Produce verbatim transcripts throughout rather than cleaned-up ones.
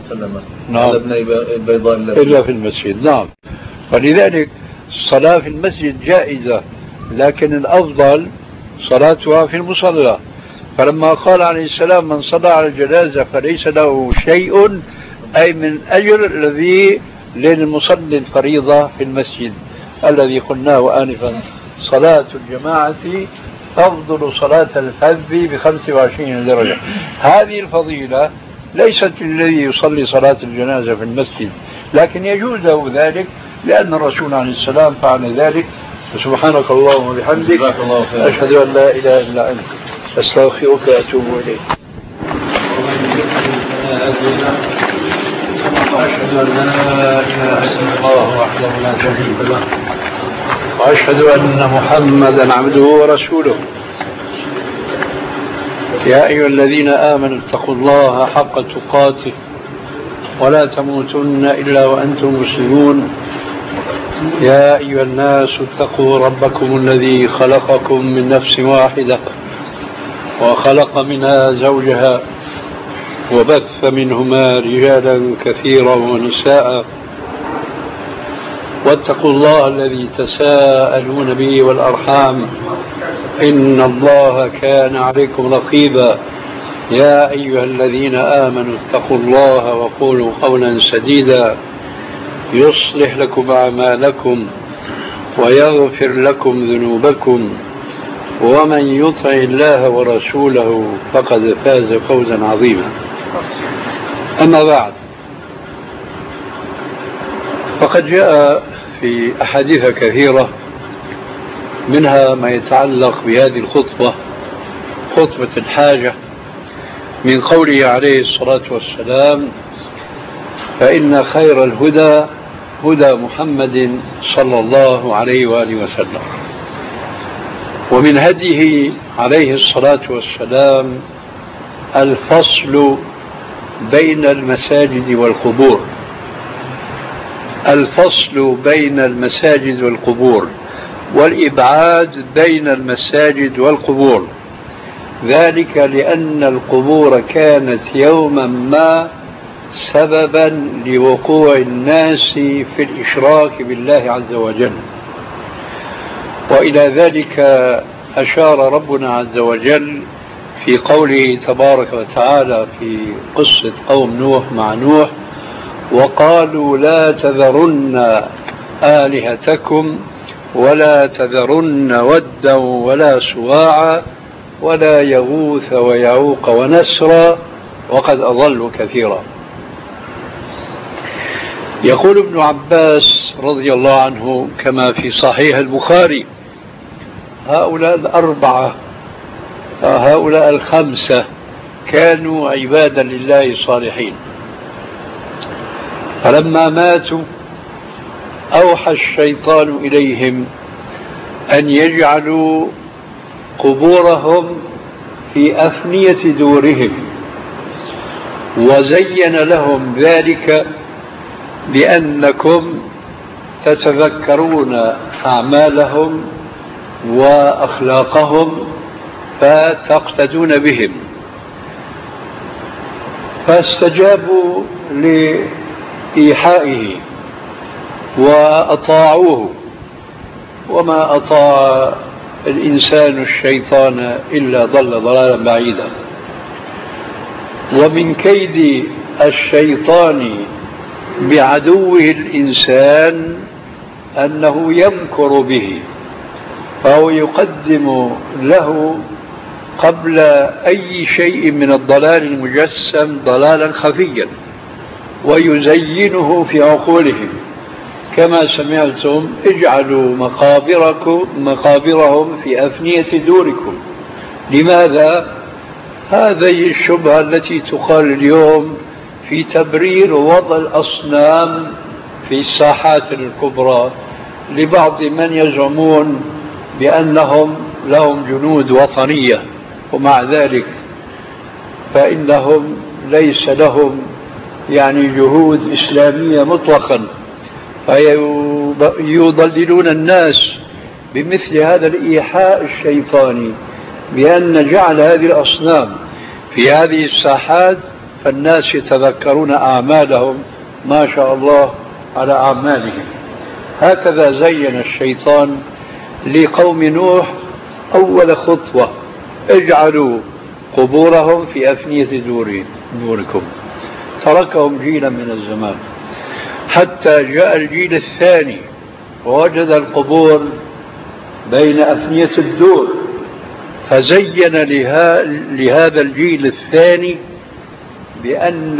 وسلم نعم. على ابني البيضاء إلا في المسجد. نعم. فلذلك الصلاة في المسجد جائزة، لكن الأفضل صلاتها في المصلى. فلما قال عليه السلام من صلى على الجنازة فليس له شيء، أي من أجر الذي للمصلي الفريضة في المسجد الذي قلناه آنفا: صلاة الجماعة تفضل صلاة الفذ بخمس وعشرين درجة. هذه الفضيلة ليست للذي يصلي صلاة الجنازة في المسجد، لكن يجوز له ذلك لأن الرسول عليه السلام فعل ذلك. سبحانك اللهم وبحمدك، أشهد أن لا إله إلا أنت، أستغفرك وأتوب إليك. وأشهد أن لا إله إلا الله وحده لا شريك له، وأشهد أن محمدا عبده ورسوله. يا أيها الذين آمنوا اتقوا الله حق تقاته ولا تموتن إلا وأنتم مسلمون. يا أيها الناس اتقوا ربكم الذي خلقكم من نفس واحدة وخلق منها زوجها وبث منهما رجالا كثيرا ونساء، واتقوا الله الذي تساءلون به والأرحام إن الله كان عليكم رقيبا. يا أيها الذين آمنوا اتقوا الله وقولوا قولا سديدا يصلح لكم أعمالكم ويغفر لكم ذنوبكم، ومن يطع الله ورسوله فقد فاز فوزا عظيما. أما بعد، فقد جاء في أحاديث كثيرة منها ما يتعلق بهذه الخطبة، خطبة الحاجة، من قوله عليه الصلاة والسلام: فإن خير الهدى هدى محمد صلى الله عليه وآله وسلم. ومن هديه عليه الصلاة والسلام الفصل بين المساجد والقبور، الفصل بين المساجد والقبور، والإبعاد بين المساجد والقبور، ذلك لأن القبور كانت يوما ما سببا لوقوع الناس في الإشراك بالله عز وجل. وإلى ذلك أشار ربنا عز وجل في قوله تبارك وتعالى في قصة قوم نوح مع نوح: وقالوا لا تذرن آلهتكم ولا تذرن ودا ولا سواعا ولا يغوث ويعوق ونسرا وقد أضلوا كثيرا. يقول ابن عباس رضي الله عنه كما في صحيح البخاري: هؤلاء الأربعة هؤلاء الخمسة كانوا عبادا لله صالحين، فلما ماتوا أوحى الشيطان إليهم أن يجعلوا قبورهم في أفنية دورهم، وزين لهم ذلك بأنكم تتذكرون أعمالهم وأخلاقهم فتقتدون بهم. فاستجابوا لإيحائه وأطاعوه، وما أطاع الإنسان الشيطان إلا ضل ضلالا بعيدا. ومن كيد الشيطان بعدوه الإنسان أنه يمكر به، فهو يقدم له قبل أي شيء من الضلال المجسم ضلالا خفيا ويزينه في عقولهم، كما سمعتم: اجعلوا مقابركم مقابرهم في أفنية دوركم. لماذا؟ هذه الشبهة التي تقال اليوم في تبرير وضع الأصنام في الساحات الكبرى لبعض من يزعمون بأنهم لهم جنود وطنية، ومع ذلك فإنهم ليس لهم يعني جهود إسلامية مطلقا، فيضللون الناس بمثل هذا الإيحاء الشيطاني بأن جعل هذه الأصنام في هذه الساحات فالناس يتذكرون أعمالهم ما شاء الله على أعمالهم. هكذا زين الشيطان لقوم نوح أول خطوة: اجعلوا قبورهم في أفنية دوركم. تركهم جيلا من الزمان حتى جاء الجيل الثاني ووجد القبور بين أفنية الدور، فزين لهذا الجيل الثاني بأن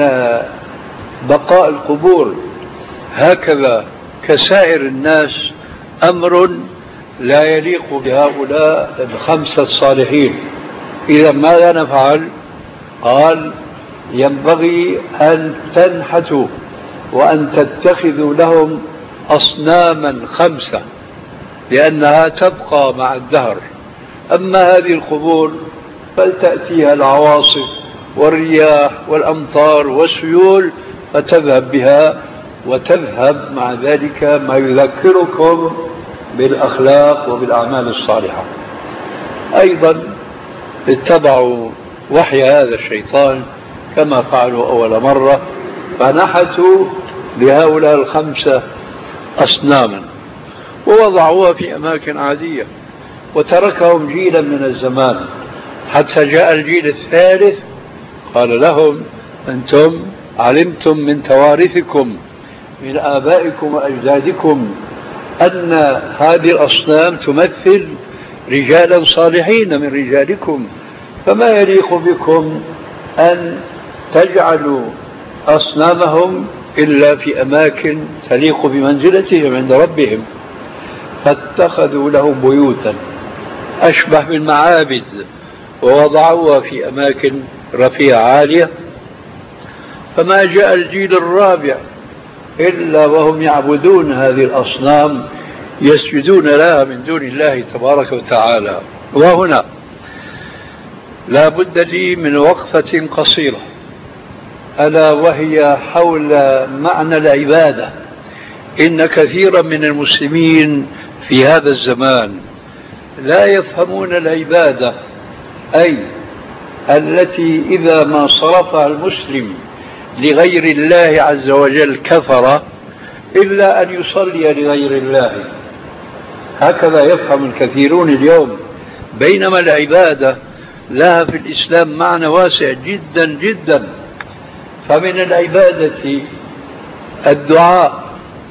بقاء القبور هكذا كسائر الناس أمر لا يليق بهؤلاء الخمسة الصالحين. إذا ماذا نفعل؟ قال: ينبغي أن تنحتوا وأن تتخذوا لهم أصناما خمسة، لأنها تبقى مع الدهر. أما هذه القبور فلتأتيها العواصف والرياح والأمطار والسيول فتذهب بها، وتذهب مع ذلك ما يذكركم بالأخلاق وبالأعمال الصالحة. أيضا اتبعوا وحي هذا الشيطان كما فعلوا أول مرة، فنحتوا لهؤلاء الخمسة أصناما ووضعوها في أماكن عادية، وتركهم جيلا من الزمان حتى جاء الجيل الثالث قال لهم: أنتم علمتم من توارثكم من آبائكم وأجدادكم أن هذه الأصنام تمثل رجالا صالحين من رجالكم، فما يليق بكم أن تجعلوا أصنامهم إلا في أماكن تليق بمنزلتهم عند ربهم. فاتخذوا له بيوتا أشبه بالمعابد ووضعوها في أماكن رفيعة عالية. فما جاء الجيل الرابع إلا وهم يعبدون هذه الأصنام، يسجدون لها من دون الله تبارك وتعالى. وهنا لا بد لي من وقفة قصيرة، ألا وهي حول معنى العبادة. إن كثيرا من المسلمين في هذا الزمان لا يفهمون العبادة، أي التي إذا ما صرفها المسلم لغير الله عز وجل كفر، إلا أن يصلي لغير الله. هكذا يفهم الكثيرون اليوم، بينما العبادة لها في الإسلام معنى واسع جدا جدا. فمن العبادة الدعاء،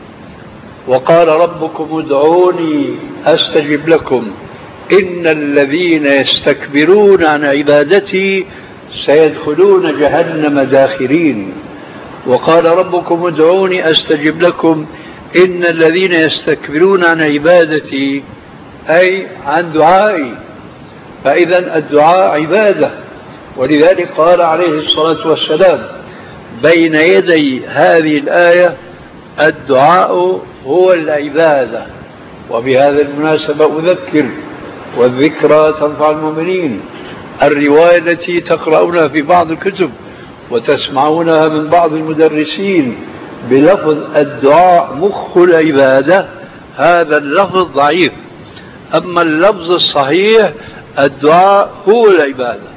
وقال ربكم ادعوني أستجب لكم إن الذين يستكبرون عن عبادتي سيدخلون جهنم داخرين. وقال ربكم ادعوني أستجب لكم إن الذين يستكبرون عن عبادتي أي عن دعائي. فإذا الدعاء عبادة، ولذلك قال عليه الصلاة والسلام بين يدي هذه الآية: الدعاء هو العبادة. وبهذا المناسبة أذكر، والذكرى تنفع المؤمنين، الرواية التي تقرؤونها في بعض الكتب وتسمعونها من بعض المدرسين بلفظ الدعاء مخ العبادة، هذا اللفظ ضعيف. أما اللفظ الصحيح الدعاء هو العبادة،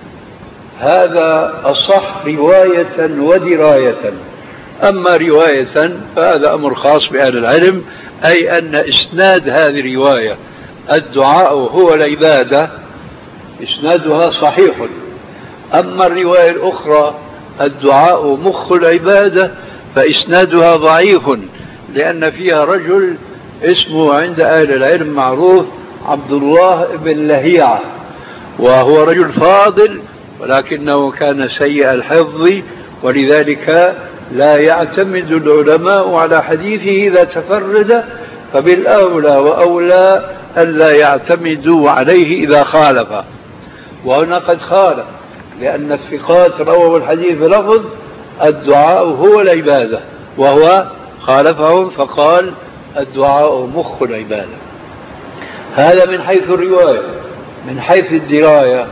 هذا أصح رواية ودراية. أما رواية فهذا أمر خاص بأهل العلم، أي أن إسناد هذه الرواية الدعاء هو العبادة إسنادها صحيح. أما الرواية الأخرى الدعاء مخ العبادة فإسنادها ضعيف، لأن فيها رجل اسمه عند أهل العلم معروف عبد الله بن لهيعة، وهو رجل فاضل ولكنه كان سيء الحفظ، ولذلك لا يعتمد العلماء على حديثه إذا تفرد، فبالأولى وأولى ألا يعتمدوا عليه إذا خالف. وهنا قد خالف، لأن الثقات رووا الحديث بلفظ الدعاء هو العبادة، وهو خالفهم فقال الدعاء مخ العبادة. هذا من حيث الرواية. من حيث الدراية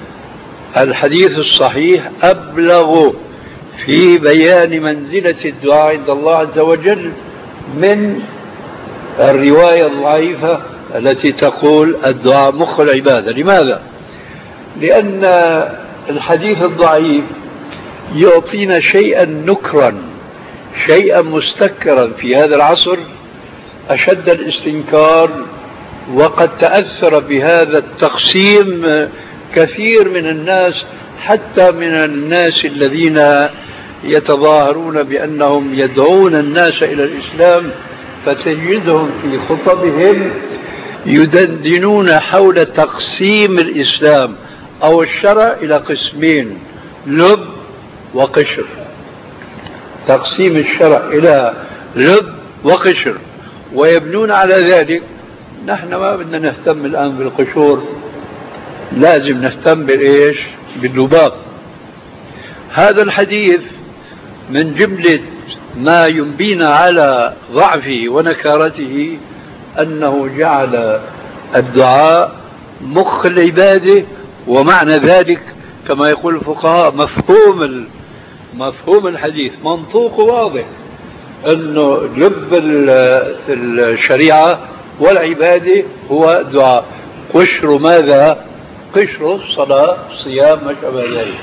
الحديث الصحيح أبلغ في بيان منزلة الدعاء عند الله عز وجل من الرواية الضعيفة التي تقول الدعاء مخ العبادة. لماذا؟ لأن الحديث الضعيف يعطينا شيئا نكرا، شيئا مستكرا في هذا العصر أشد الاستنكار. وقد تأثر بهذا التقسيم كثير من الناس، حتى من الناس الذين يتظاهرون بأنهم يدعون الناس إلى الإسلام، فتجدهم في خطبهم يدندنون حول تقسيم الإسلام أو الشرع إلى قسمين: لب وقشر. تقسيم الشرع إلى لب وقشر، ويبنون على ذلك. نحن ما بدنا نهتم الآن بالقشور، لازم نهتم بالإيش؟ باللباب. هذا الحديث من جملة ما ينبينا على ضعفه ونكارته أنه جعل الدعاء مخ العبادة، ومعنى ذلك كما يقول الفقهاء مفهوم مفهوم الحديث منطوق واضح، أنه لب الشريعة والعبادة هو الدعاء. قشر ماذا؟ قشر الصلاة، صيام، ما شابه ذلك.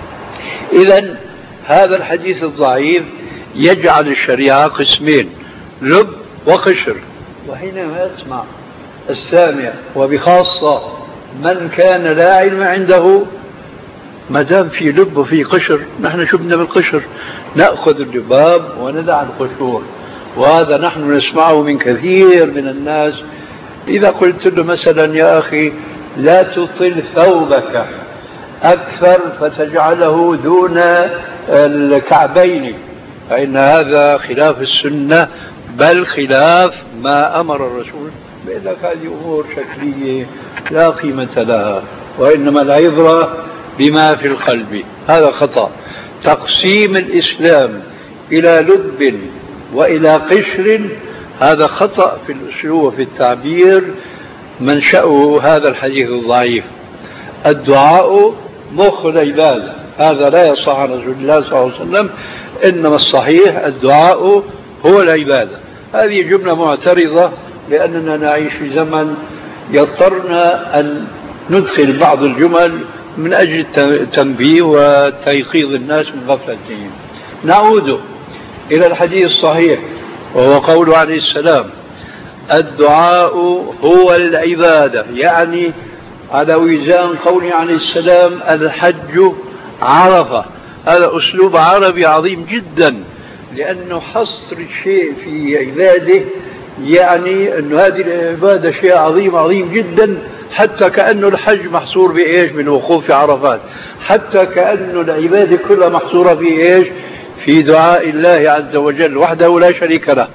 إذن هذا الحديث الضعيف يجعل الشريعة قسمين: لب وقشر. وحينما يسمع السامع، وبخاصة من كان لا علم عنده، ما دام في لب وفي قشر، نحن شو بدنا بالقشر؟ نأخذ اللباب وندع القشور. وهذا نحن نسمعه من كثير من الناس. إذا قلت له مثلا: يا أخي لا تطل ثوبك أكثر فتجعله دون الكعبين، فإن هذا خلاف السنة، بل خلاف ما أمر الرسول. بيقول لك هذه أمور شكلية لا قيمة لها، وإنما العبرة بما في القلب. هذا خطأ. تقسيم الإسلام إلى لب وإلى قشر هذا خطأ في الأسلوب وفي التعبير، منشأه هذا الحديث الضعيف. الدعاء مخ العبادة، هذا لا يصح عن رسول الله صلى الله عليه وسلم، إنما الصحيح الدعاء هو العبادة. هذه جملة معترضة، لأننا نعيش في زمن يضطرنا أن ندخل بعض الجمل من أجل التنبيه وتيقيظ الناس من غفلتهم. نعود إلى الحديث الصحيح، وهو قول عليه السلام: الدعاء هو العبادة، يعني على وزان قول عليه السلام: الحج عرفة. هذا أسلوب عربي عظيم جدا، لأنه حصر الشيء في عباده، يعني أن هذه العبادة شيء عظيم عظيم جدا، حتى كأنه الحج محصور بإيش؟ بالوقوف في عرفات. حتى كأنه العبادة كلها محصورة في إيش؟ في دعاء الله عز وجل وحده لا شريك له.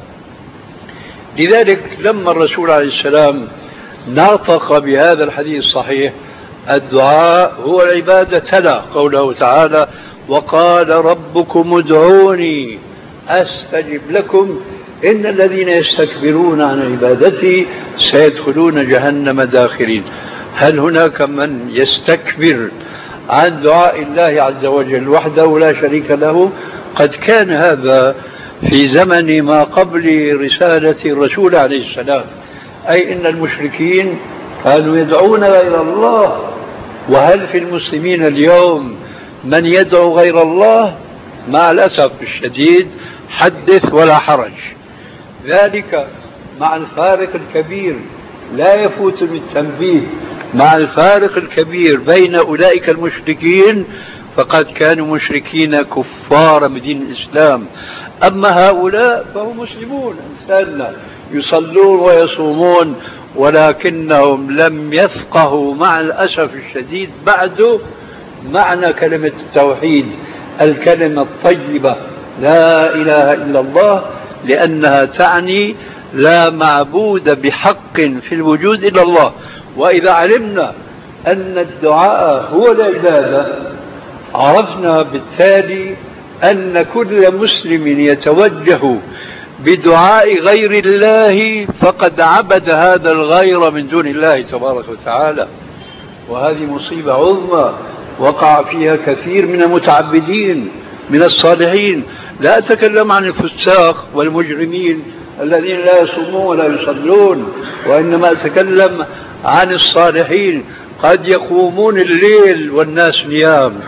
لذلك لما الرسول عليه السلام ناطق بهذا الحديث الصحيح: الدعاء هو العبادة، تلا قوله تعالى: وقال ربكم ادعوني أستجب لكم إن الذين يستكبرون عن عبادتي سيدخلون جهنم داخرين. هل هناك من يستكبر عن دعاء الله عز وجل وحده لا شريك له؟ قد كان هذا في زمن ما قبل رسالة الرسول عليه السلام، أي إن المشركين كانوا يدعون غير الله. وهل في المسلمين اليوم من يدعو غير الله؟ مع الأسف الشديد حدث ولا حرج. ذلك مع الفارق الكبير، لا يفوت بالتنبيه، مع الفارق الكبير بين أولئك المشركين، فقد كانوا مشركين كفار من دين الإسلام. أما هؤلاء فهم مسلمون أمثالنا، يصلون ويصومون، ولكنهم لم يفقهوا مع الأسف الشديد بعد معنى كلمة التوحيد، الكلمة الطيبة لا إله إلا الله، لأنها تعني لا معبود بحق في الوجود إلا الله. وإذا علمنا أن الدعاء هو العبادة، عرفنا بالتالي أن كل مسلم يتوجه بدعاء غير الله فقد عبد هذا الغير من دون الله تبارك وتعالى. وهذه مصيبة عظمى وقع فيها كثير من المتعبدين من الصالحين. لا أتكلم عن الفساق والمجرمين الذين لا يصومون ولا يصلون، وإنما أتكلم عن الصالحين قد يقومون الليل والناس نيام،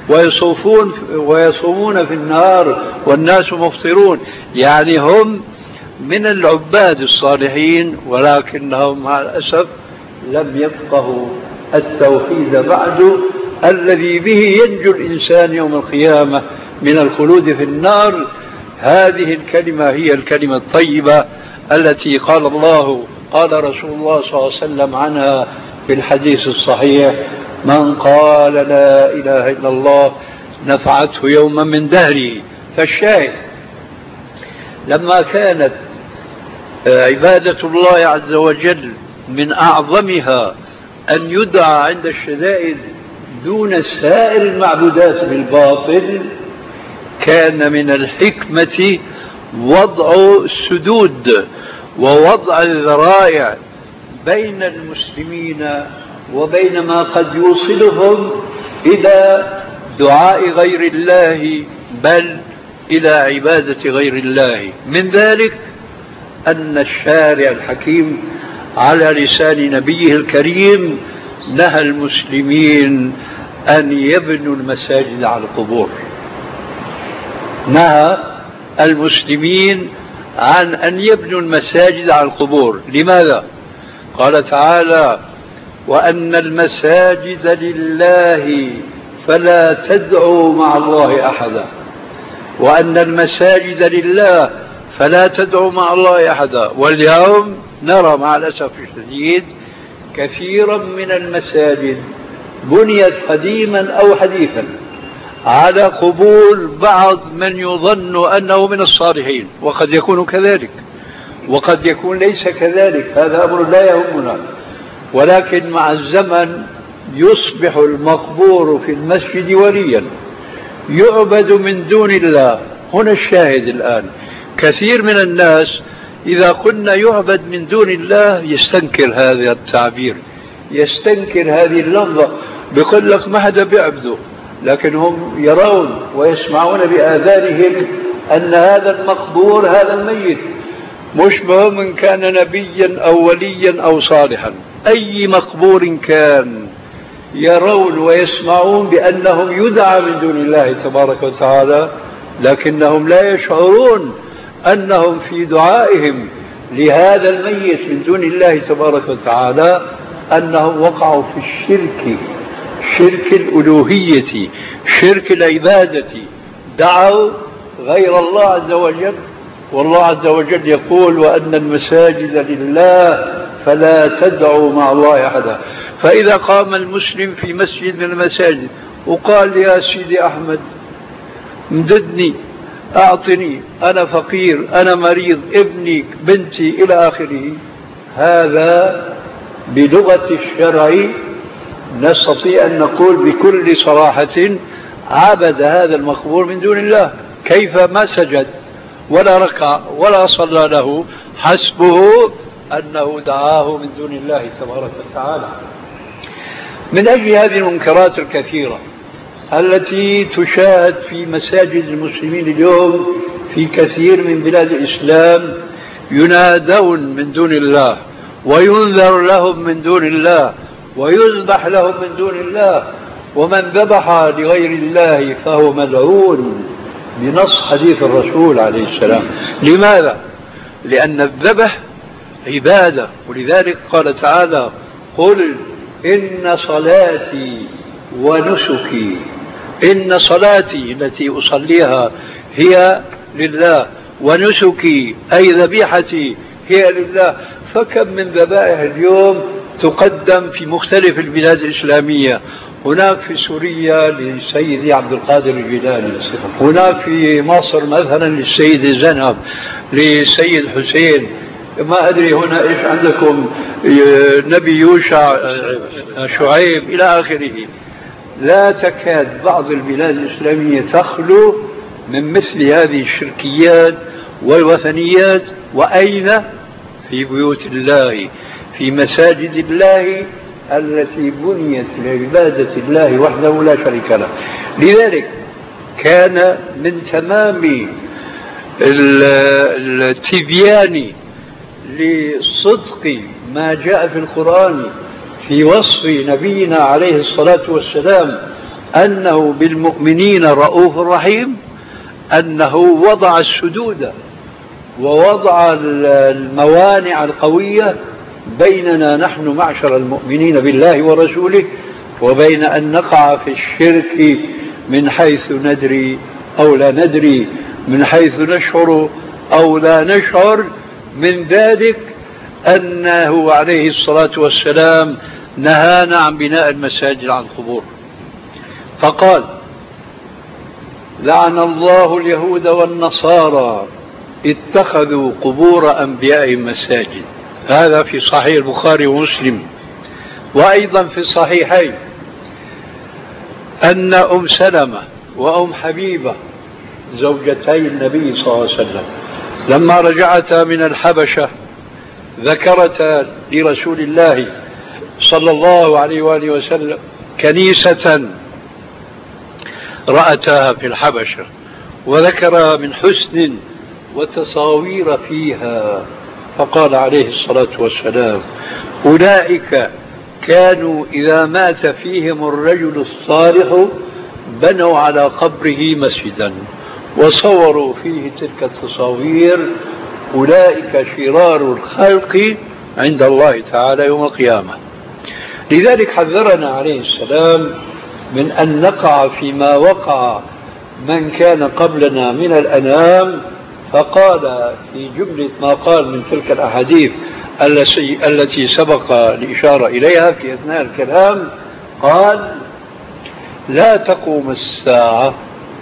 ويصوفون ويصومون في النهار والناس مفطرون، يعني هم من العباد الصالحين، ولكنهم مع الأسف لم يفقهوا التوحيد بعد الذي به ينجو الإنسان يوم القيامة من الخلود في النار. هذه الكلمة هي الكلمة الطيبة التي قال الله قال رسول الله صلى الله عليه وسلم عنها في الحديث الصحيح: من قال لا إله إلا الله نفعته يوما من دهره. فالشاهد لما كانت عبادة الله عز وجل من أعظمها أن يدعى عند الشدائد دون سائر المعبودات بالباطل، كان من الحكمة وضع السدود ووضع الذرائع بين المسلمين وبين ما قد يوصلهم إلى دعاء غير الله بل إلى عبادة غير الله. من ذلك أن الشارع الحكيم على لسان نبيه الكريم نهى المسلمين أن يبنوا المساجد على القبور، نهى المسلمين عن أن يبنوا المساجد على القبور. لماذا؟ قال تعالى: وأن المساجد لله فلا تدعوا مع الله أحدا، وأن المساجد لله فلا تدعوا مع الله أحدا. واليوم نرى مع الأسف الشديد كثيرا من المساجد بنيت قديما أو حديثا على قبول بعض من يظن أنه من الصالحين، وقد يكون كذلك وقد يكون ليس كذلك، هذا أمر لا يهمنا. ولكن مع الزمن يصبح المقبور في المسجد وليا يعبد من دون الله. هنا الشاهد الآن، كثير من الناس إذا قلنا يعبد من دون الله يستنكر هذا التعبير، يستنكر هذه اللفظة، بيقول لك ما حدا بيعبده، لكن هم يرون ويسمعون بآذانهم أن هذا المقبور هذا الميت، مش مهم إن كان نبيا أو وليا أو صالحا، أي مقبور كان يرون ويسمعون بأنهم يدعى من دون الله تبارك وتعالى، لكنهم لا يشعرون أنهم في دعائهم لهذا الميت من دون الله تبارك وتعالى أنهم وقعوا في الشرك، شرك الألوهية، شرك العبادة، دعوا غير الله عز وجل. والله عز وجل يقول: وأن المساجد لله فلا تدعوا مع الله أحدا. فإذا قام المسلم في مسجد من المساجد وقال: يا سيدي أحمد امددني، أعطني، أنا فقير، أنا مريض، ابني، بنتي، إلى آخره، هذا بلغة الشرع نستطيع أن نقول بكل صراحة عبد هذا المقبور من دون الله. كيف؟ ما سجد ولا ركع ولا صلى له، حسبه أنه دعاه من دون الله تبارك وتعالى. من أجل هذه المنكرات الكثيرة التي تشاهد في مساجد المسلمين اليوم في كثير من بلاد الإسلام، ينادون من دون الله وينذر لهم من دون الله ويذبح لهم من دون الله، ومن ذبح لغير الله فهو ملعون بنص حديث الرسول عليه السلام. لماذا؟ لأن الذبح عبادة، ولذلك قال تعالى: قل إن صلاتي ونسكي، إن صلاتي التي أصليها هي لله، ونسكي أي ذبيحتي هي لله. فكم من ذبائح اليوم تقدم في مختلف البلاد الإسلامية، هناك في سوريا للسيد عبد القادر الجيلاني، هناك في مصر مثلا للسيد زينب، للسيد حسين، ما أدري هنا إيش عندكم، نبي يوشع، شعيب، إلى آخره. لا تكاد بعض البلاد الإسلامية تخلو من مثل هذه الشركيات والوثنيات. وأين؟ في بيوت الله، في مساجد الله التي بنيت لعبادة الله وحده لا شريك له. لذلك كان من تمام التبيان لصدق ما جاء في القرآن في وصف نبينا عليه الصلاة والسلام أنه بالمؤمنين رؤوف رحيم، أنه وضع السدود ووضع الموانع القوية بيننا نحن معشر المؤمنين بالله ورسوله وبين أن نقع في الشرك من حيث ندري أو لا ندري، من حيث نشعر أو لا نشعر. من ذلك أنه عليه الصلاة والسلام نهانا عن بناء المساجد عن القبور، فقال: لعن الله اليهود والنصارى اتخذوا قبور أنبيائهم مساجد. هذا في صحيح البخاري ومسلم. وأيضا في الصحيحين أن أم سلمة وأم حبيبة زوجتي النبي صلى الله عليه وسلم لما رجعتا من الحبشة ذكرتا لرسول الله صلى الله عليه وآله وسلم كنيسة رأتها في الحبشة، وذكر من حسن وتصاوير فيها، فقال عليه الصلاة والسلام: أولئك كانوا إذا مات فيهم الرجل الصالح بنوا على قبره مسجدا وصوروا فيه تلك التصاوير، أولئك شرار الخلق عند الله تعالى يوم القيامة. لذلك حذرنا عليه السلام من أن نقع فيما وقع من كان قبلنا من الأنام، فقال في جملة ما قال من تلك الأحاديث التي سبق الإشارة إليها في أثناء الكلام، قال: لا تقوم الساعة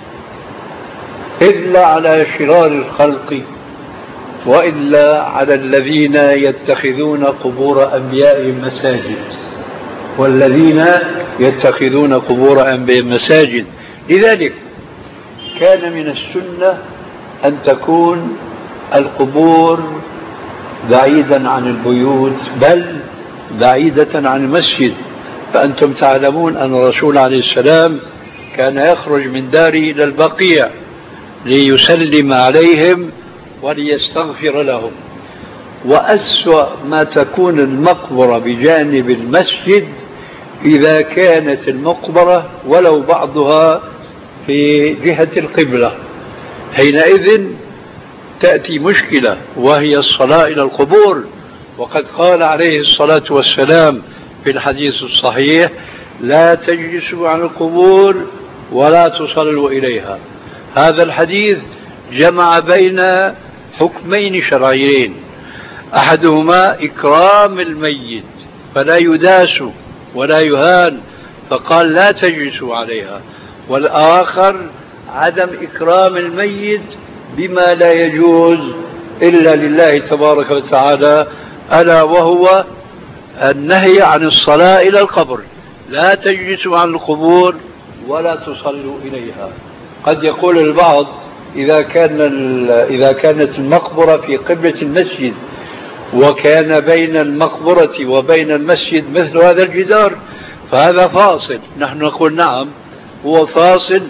إلا على شرار الخلق وإلا على الذين يتخذون قبور أنبيائهم مساجد، والذين يتخذون قبور أنبيائهم مساجد. لذلك كان من السنة أن تكون القبور بعيدا عن البيوت، بل بعيدة عن المسجد. فأنتم تعلمون أن الرسول عليه السلام كان يخرج من داره إلى البقيع ليسلم عليهم وليستغفر لهم. وأسوأ ما تكون المقبرة بجانب المسجد إذا كانت المقبرة ولو بعضها في جهة القبلة، حينئذ تأتي مشكلة وهي الصلاة إلى القبور. وقد قال عليه الصلاة والسلام في الحديث الصحيح: لا تجلسوا عن القبور ولا تصلوا إليها. هذا الحديث جمع بين حكمين شرعيين، أحدهما إكرام الميت فلا يداس ولا يهان فقال لا تجلسوا عليها، والآخر عدم إكرام الميت بما لا يجوز إلا لله تبارك وتعالى، ألا وهو النهي عن الصلاة إلى القبر. لا تجلسوا عن القبور ولا تصلوا إليها. قد يقول البعض إذا كان إذا كانت المقبرة في قبلة المسجد وكان بين المقبرة وبين المسجد مثل هذا الجدار فهذا فاصل. نحن نقول نعم هو فاصل،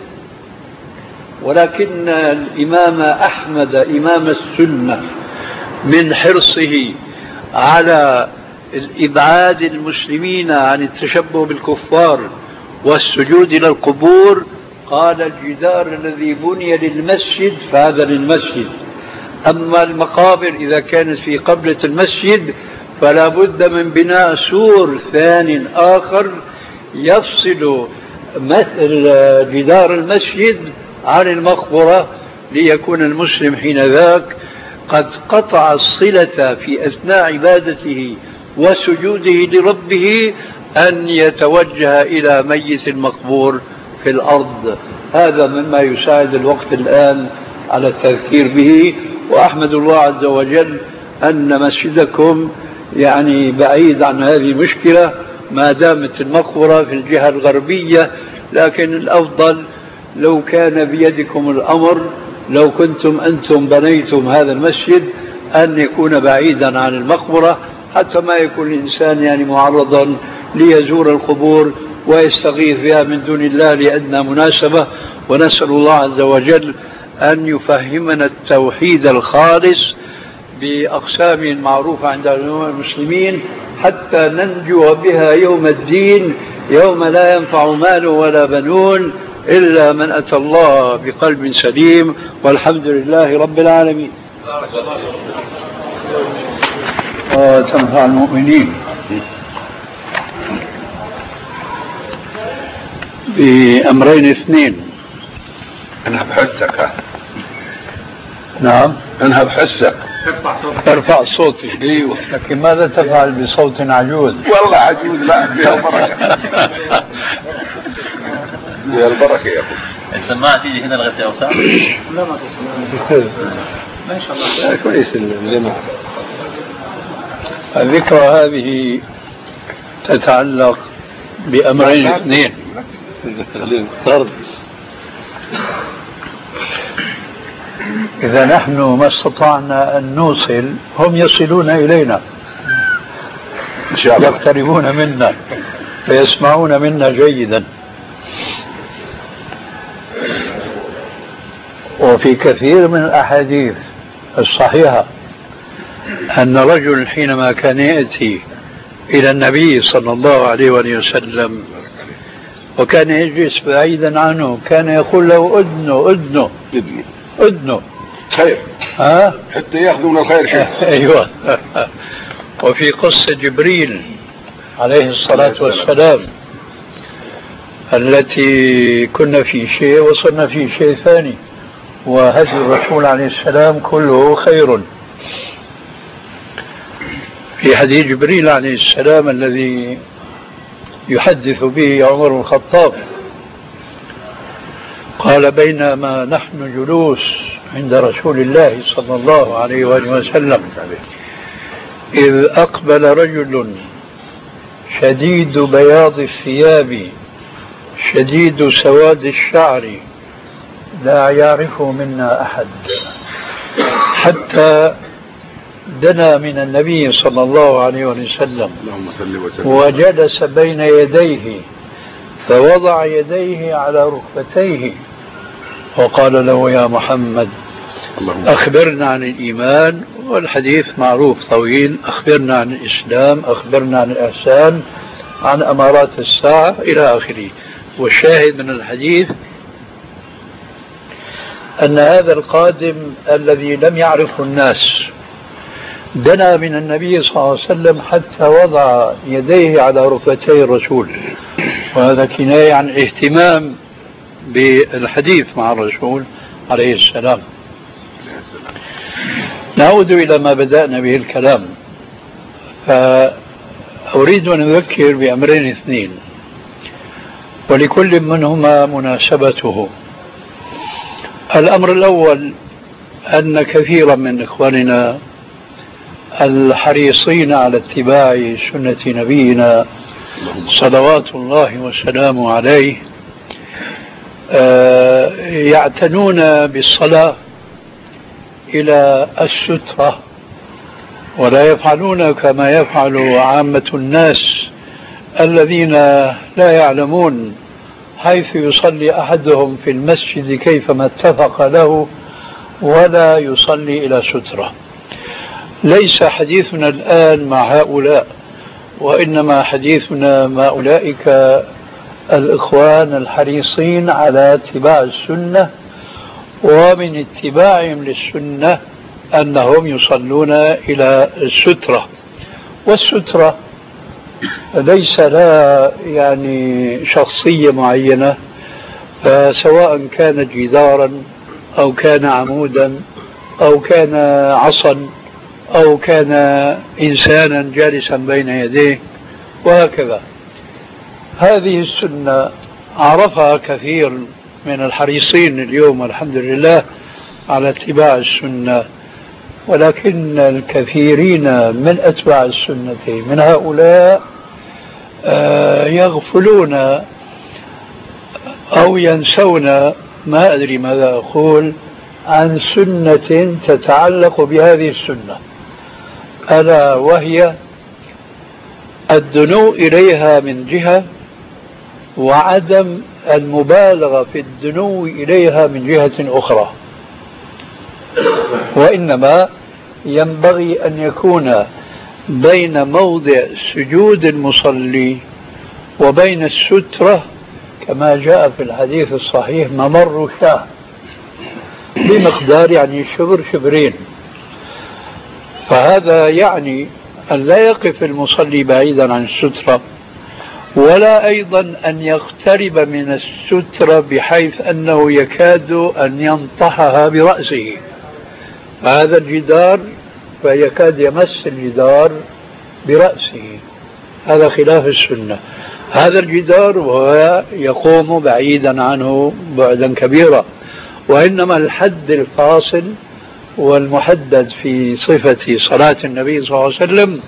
ولكن الإمام أحمد إمام السنة من حرصه على الإبعاد المسلمين عن التشبه بالكفار والسجود إلى القبور قال: الجدار الذي بني للمسجد فهذا للمسجد، أما المقابر إذا كانت في قبلة المسجد فلا بد من بناء سور ثاني آخر يفصل جدار المسجد عن المقبرة، ليكون المسلم حين ذاك قد قطع الصلة في أثناء عبادته وسجوده لربه أن يتوجه إلى ميت المقبور في الأرض. هذا مما يساعد الوقت الآن على التذكير به. وأحمد الله عز وجل أن مسجدكم يعني بعيد عن هذه المشكلة ما دامت المقبرة في الجهة الغربية، لكن الأفضل لو كان بيدكم الأمر لو كنتم أنتم بنيتم هذا المسجد أن يكون بعيدا عن المقبرة حتى ما يكون الإنسان يعني معرضا ليزور القبور ويستغيث بها من دون الله لأدنى مناسبة. ونسأل الله عز وجل أن يفهمنا التوحيد الخالص بأقسام معروفة عند المسلمين حتى ننجو بها يوم الدين، يوم لا ينفع مال ولا بنون إلا من أتى الله بقلب سليم، والحمد لله رب العالمين. وتنفع المؤمنين بأمرين اثنين. أنا بحسك. نعم أنا بحسك. ترفع صوتي. ايوه، لكن ماذا تفعل بصوت عجوز؟ والله عجوز، لا فيها البركه. فيها البركه يا اخي. السماعه تيجي هنا لغايه يا اسامه؟ لا ما توصل. ما شاء الله كويس. الجماعه الذكرى هذه تتعلق بأمرين اثنين. إذا نحن ما استطعنا أن نوصل، هم يصلون إلينا إن شاء الله، يقتربون منا فيسمعون منا جيدا. وفي كثير من الأحاديث الصحيحة أن رجل حينما كان يأتي إلى النبي صلى الله عليه وسلم وكان يجلس بعيدا عنه كان يقول له أدنو أدنو أدنو أدنو خير، ها؟ حتى ياخذوا من الخير شيء. أيوة. وفي قصة جبريل عليه الصلاة والسلام التي كنا في شيء وصلنا في شيء ثاني، وهدي الرسول عليه السلام كله خير. في حديث جبريل عليه السلام الذي يحدث به عمر بن الخطاب قال: بينما نحن جلوس عند رسول الله صلى الله عليه وآله وسلم إذ أقبل رجل شديد بياض الثياب شديد سواد الشعر لا يعرفه منا أحد، حتى دنا من النبي صلى الله عليه وسلم وجلس بين يديه فوضع يديه على ركبتيه وقال له: يا محمد أخبرنا عن الإيمان، والحديث معروف طويل، أخبرنا عن الإسلام، أخبرنا عن الإحسان، عن أمارات الساعة إلى آخره. والشاهد من الحديث أن هذا القادم الذي لم يعرفه الناس دنا من النبي صلى الله عليه وسلم حتى وضع يديه على ركبتي الرسول، وهذا كناية عن اهتمام بالحديث مع الرسول عليه السلام. نعود إلى ما بدأنا به الكلام، فأريد أن أذكر بأمرين اثنين ولكل منهما مناسبته. الأمر الأول أن كثيرا من إخواننا الحريصين على اتباع سنة نبينا صلوات الله وسلامه عليه يعتنون بالصلاة إلى السترة، ولا يفعلون كما يفعل عامة الناس الذين لا يعلمون، حيث يصلي أحدهم في المسجد كيفما اتفق له ولا يصلي إلى سترة. ليس حديثنا الآن مع هؤلاء، وإنما حديثنا مع أولئك الإخوان الحريصين على اتباع السنة، ومن اتباعهم للسنة أنهم يصلون إلى السترة. والسترة ليس لها يعني شخصية معينة، فسواء كانت جدارا أو كان عمودا أو كان عصا أو كان إنسانا جالسا بين يديه وهكذا. هذه السنة عرفها كثير من الحريصين اليوم الحمد لله على اتباع السنة، ولكن الكثيرين من أتباع السنة من هؤلاء يغفلون أو ينسون، ما أدري ماذا أقول، عن سنة تتعلق بهذه السنة، ألا وهي الدنو إليها من جهة، وعدم المبالغة في الدنو إليها من جهة أخرى. وإنما ينبغي أن يكون بين موضع سجود المصلي وبين السترة كما جاء في الحديث الصحيح ممر شاة، بمقدار يعني شبر شبرين. فهذا يعني أن لا يقف المصلي بعيدا عن السترة، ولا أيضا أن يقترب من السترة بحيث أنه يكاد أن ينطحها برأسه. هذا الجدار فيكاد يمس الجدار برأسه، هذا خلاف السنة. هذا الجدار وهو يقوم بعيدا عنه بعدا كبيرا، وإنما الحد الفاصل والمحدد في صفة صلاة النبي صلى الله عليه وسلم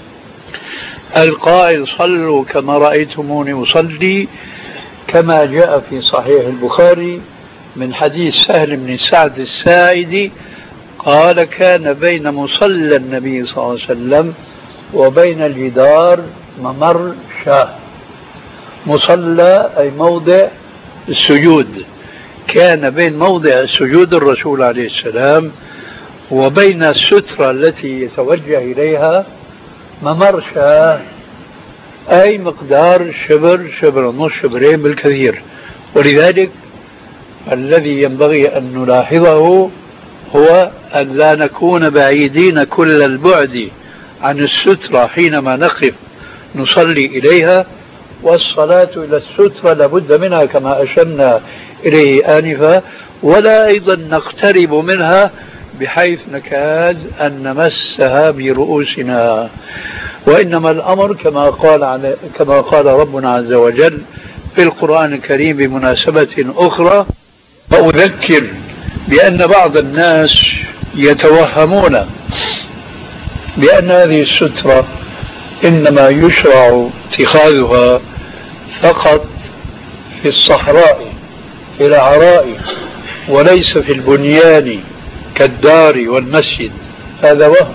القائل صلوا كما رأيتموني أصلي، كما جاء في صحيح البخاري من حديث سهل بن سعد الساعدي قال كان بين مصلى النبي صلى الله عليه وسلم وبين الجدار ممر شاه. مصلى أي موضع السجود، كان بين موضع سجود الرسول عليه السلام وبين السترة التي يتوجه إليها ممر شاه، أي مقدار شبر شبر ونصف شبرين بالكثير. ولذلك الذي ينبغي أن نلاحظه هو أن لا نكون بعيدين كل البعد عن السترة حينما نقف نصلي إليها، والصلاة إلى السترة لابد منها كما أشرنا إليه آنفا، ولا أيضا نقترب منها بحيث نكاد أن نمسها برؤوسنا. وإنما الأمر كما قال كما قال ربنا عز وجل في القرآن الكريم بمناسبة أخرى: وأذكر بأن بعض الناس يتوهمون بأن هذه السترة إنما يشرع اتخاذها فقط في الصحراء في العراء وليس في البنيان كالدار والمسجد. هذا وهم،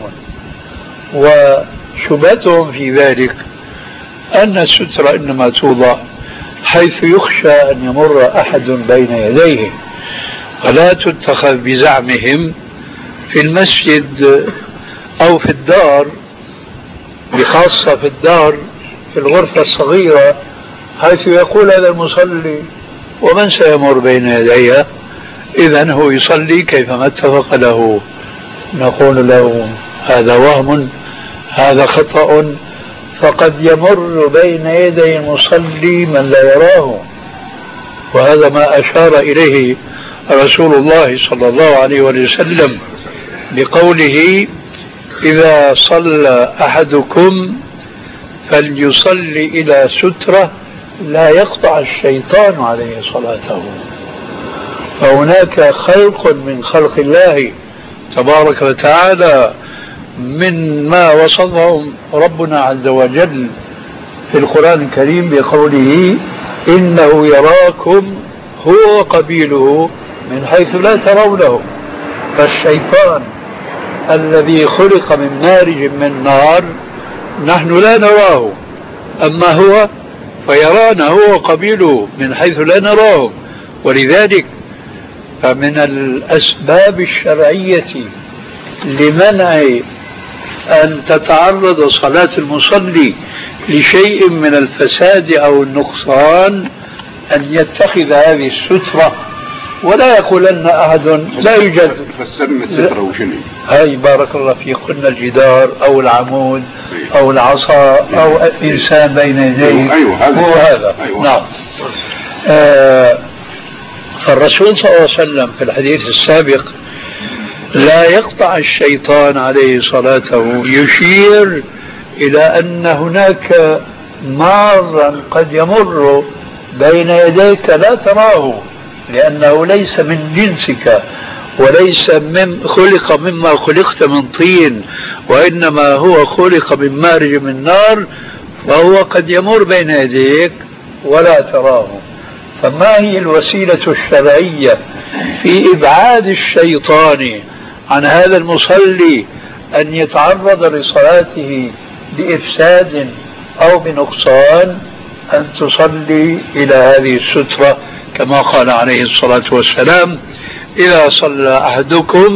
وشبهتهم في ذلك أن السترة إنما توضع حيث يخشى أن يمر أحد بين يديه، ولا تتخذ بزعمهم في المسجد أو في الدار، بخاصة في الدار في الغرفة الصغيرة حيث يقول هذا المصلي ومن سيمر بين يديه، إذن هو يصلي كيفما اتفق له. نقول له هذا وهم، هذا خطأ، فقد يمر بين يدي المصلي من لا يراه، وهذا ما أشار إليه رسول الله صلى الله عليه وسلم بقوله: إذا صلى أحدكم فليصلي إلى سترة لا يقطع الشيطان عليه صلاته. فهناك خلق من خلق الله تبارك وتعالى من ما وصفهم ربنا عز وجل في القرآن الكريم بقوله: إنه يراكم هو وقبيله من حيث لا ترونه. فالشيطان الذي خلق من مارج من نار نحن لا نراه، أما هو فيرانا هو وقبيله من حيث لا نراهم. ولذلك فمن الأسباب الشرعية لمنع أن تتعرض صلاة المصلي لشيء من الفساد أو النقصان أن يتخذ هذه السترة، ولا يقولن أحد لا يوجد. فسرنا السترة وشنو؟ هاي بارك الله فيك، قلنا الجدار أو العمود أو العصا أو إنسان بين يديه. أيوة هذا هو هذا. أيوة. نعم. آه فالرسول صلى الله عليه وسلم في الحديث السابق: لا يقطع الشيطان عليه صلاته، يشير إلى أن هناك مارا قد يمر بين يديك لا تراه، لأنه ليس من جنسك وليس من خلق مما خلقت من طين، وإنما هو خلق من مارج من نار، فهو قد يمر بين يديك ولا تراه. فما هي الوسيلة الشرعية في إبعاد الشيطان عن هذا المصلي أن يتعرض لصلاته بإفساد أو بنقصان؟ أن تصلي إلى هذه السترة كما قال عليه الصلاة والسلام: إذا صلى أحدكم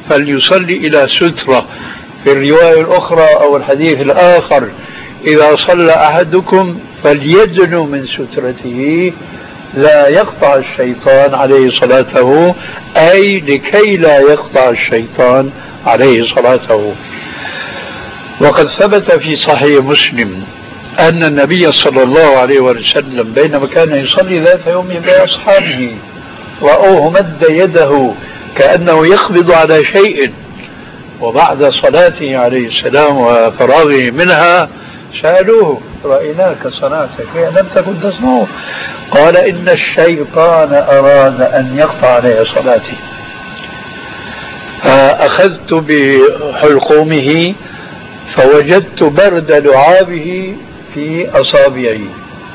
فليصلي إلى سترة. في الرواية الأخرى أو الحديث الآخر إذا صلى أحدكم فليدنو من سترته لا يقطع الشيطان عليه صلاته، أي لكي لا يقطع الشيطان عليه صلاته. وقد ثبت في صحيح مسلم أن النبي صلى الله عليه وسلم بينما كان يصلي ذات يوم بأصحابه رأوه مد يده كأنه يقبض على شيء، وبعد صلاته عليه السلام وفراغه منها سألوه رأيناك صنعت شيئا لم تكن تصنعه، قال إن الشيطان أراد أن يقطع علي صلاتي. فأخذت بحلقومه فوجدت برد لعابه في أصابعي.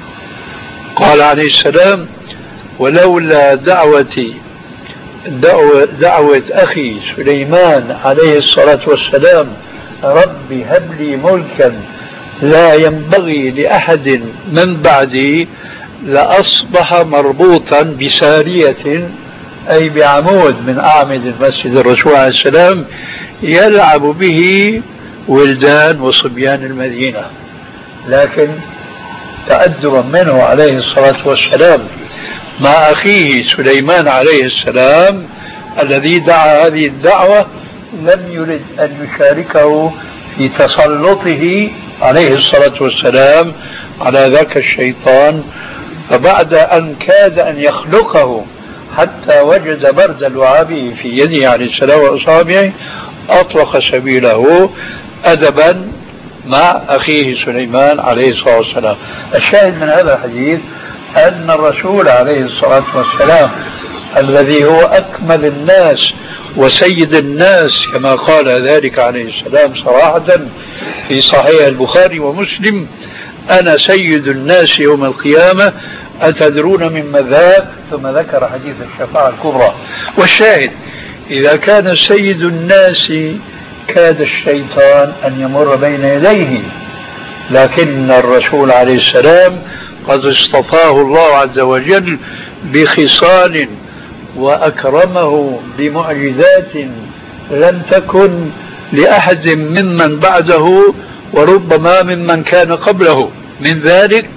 قال عليه السلام ولولا دعوتي دعوة, دعوة أخي سليمان عليه الصلاة والسلام رب هب لي ملكا لا ينبغي لأحد من بعدي لأصبح مربوطا بسارية أي بعمود من أعمد المسجد الرسول عليه السلام يلعب به ولدان وصبيان المدينة. لكن تأدبا منه عليه الصلاة والسلام مع أخيه سليمان عليه السلام الذي دعا هذه الدعوة لم يرد أن يشاركه في تسلطه عليه الصلاة والسلام على ذاك الشيطان. فبعد أن كاد أن يخلقه حتى وجد برد لعابه في يده عليه السلام وأصابعه أطلق سبيله أدبا مع أخيه سليمان عليه الصلاة والسلام. الشاهد من هذا الحديث أن الرسول عليه الصلاة والسلام الذي هو أكمل الناس وسيد الناس كما قال ذلك عليه السلام صراحة في صحيح البخاري ومسلم أنا سيد الناس يوم القيامة أتدرون مما ذاك، ثم ذكر حديث الشفاعة الكبرى. والشاهد إذا كان سيد الناس كاد الشيطان أن يمر بين يديه، لكن الرسول عليه السلام قد اصطفاه الله عز وجل بخصال وأكرمه بمعجزات لم تكن لأحد ممن بعده وربما ممن كان قبله. من ذلك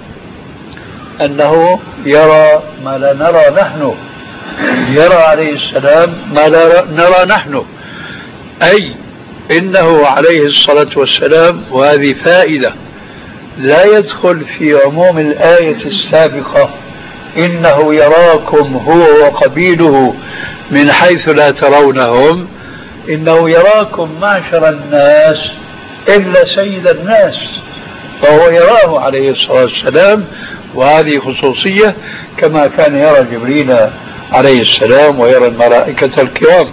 أنه يرى ما لا نرى نحن، يرى عليه السلام ما لا نرى نحن، أي إنه عليه الصلاة والسلام، وهذه فائدة لا يدخل في عموم الآية السابقة إنه يراكم هو وقبيله من حيث لا ترونهم، إنه يراكم معشر الناس إلا سيد الناس، فهو يراه عليه الصلاة والسلام، وهذه خصوصية كما كان يرى جبريل عليه السلام ويرى الملائكة الكرام.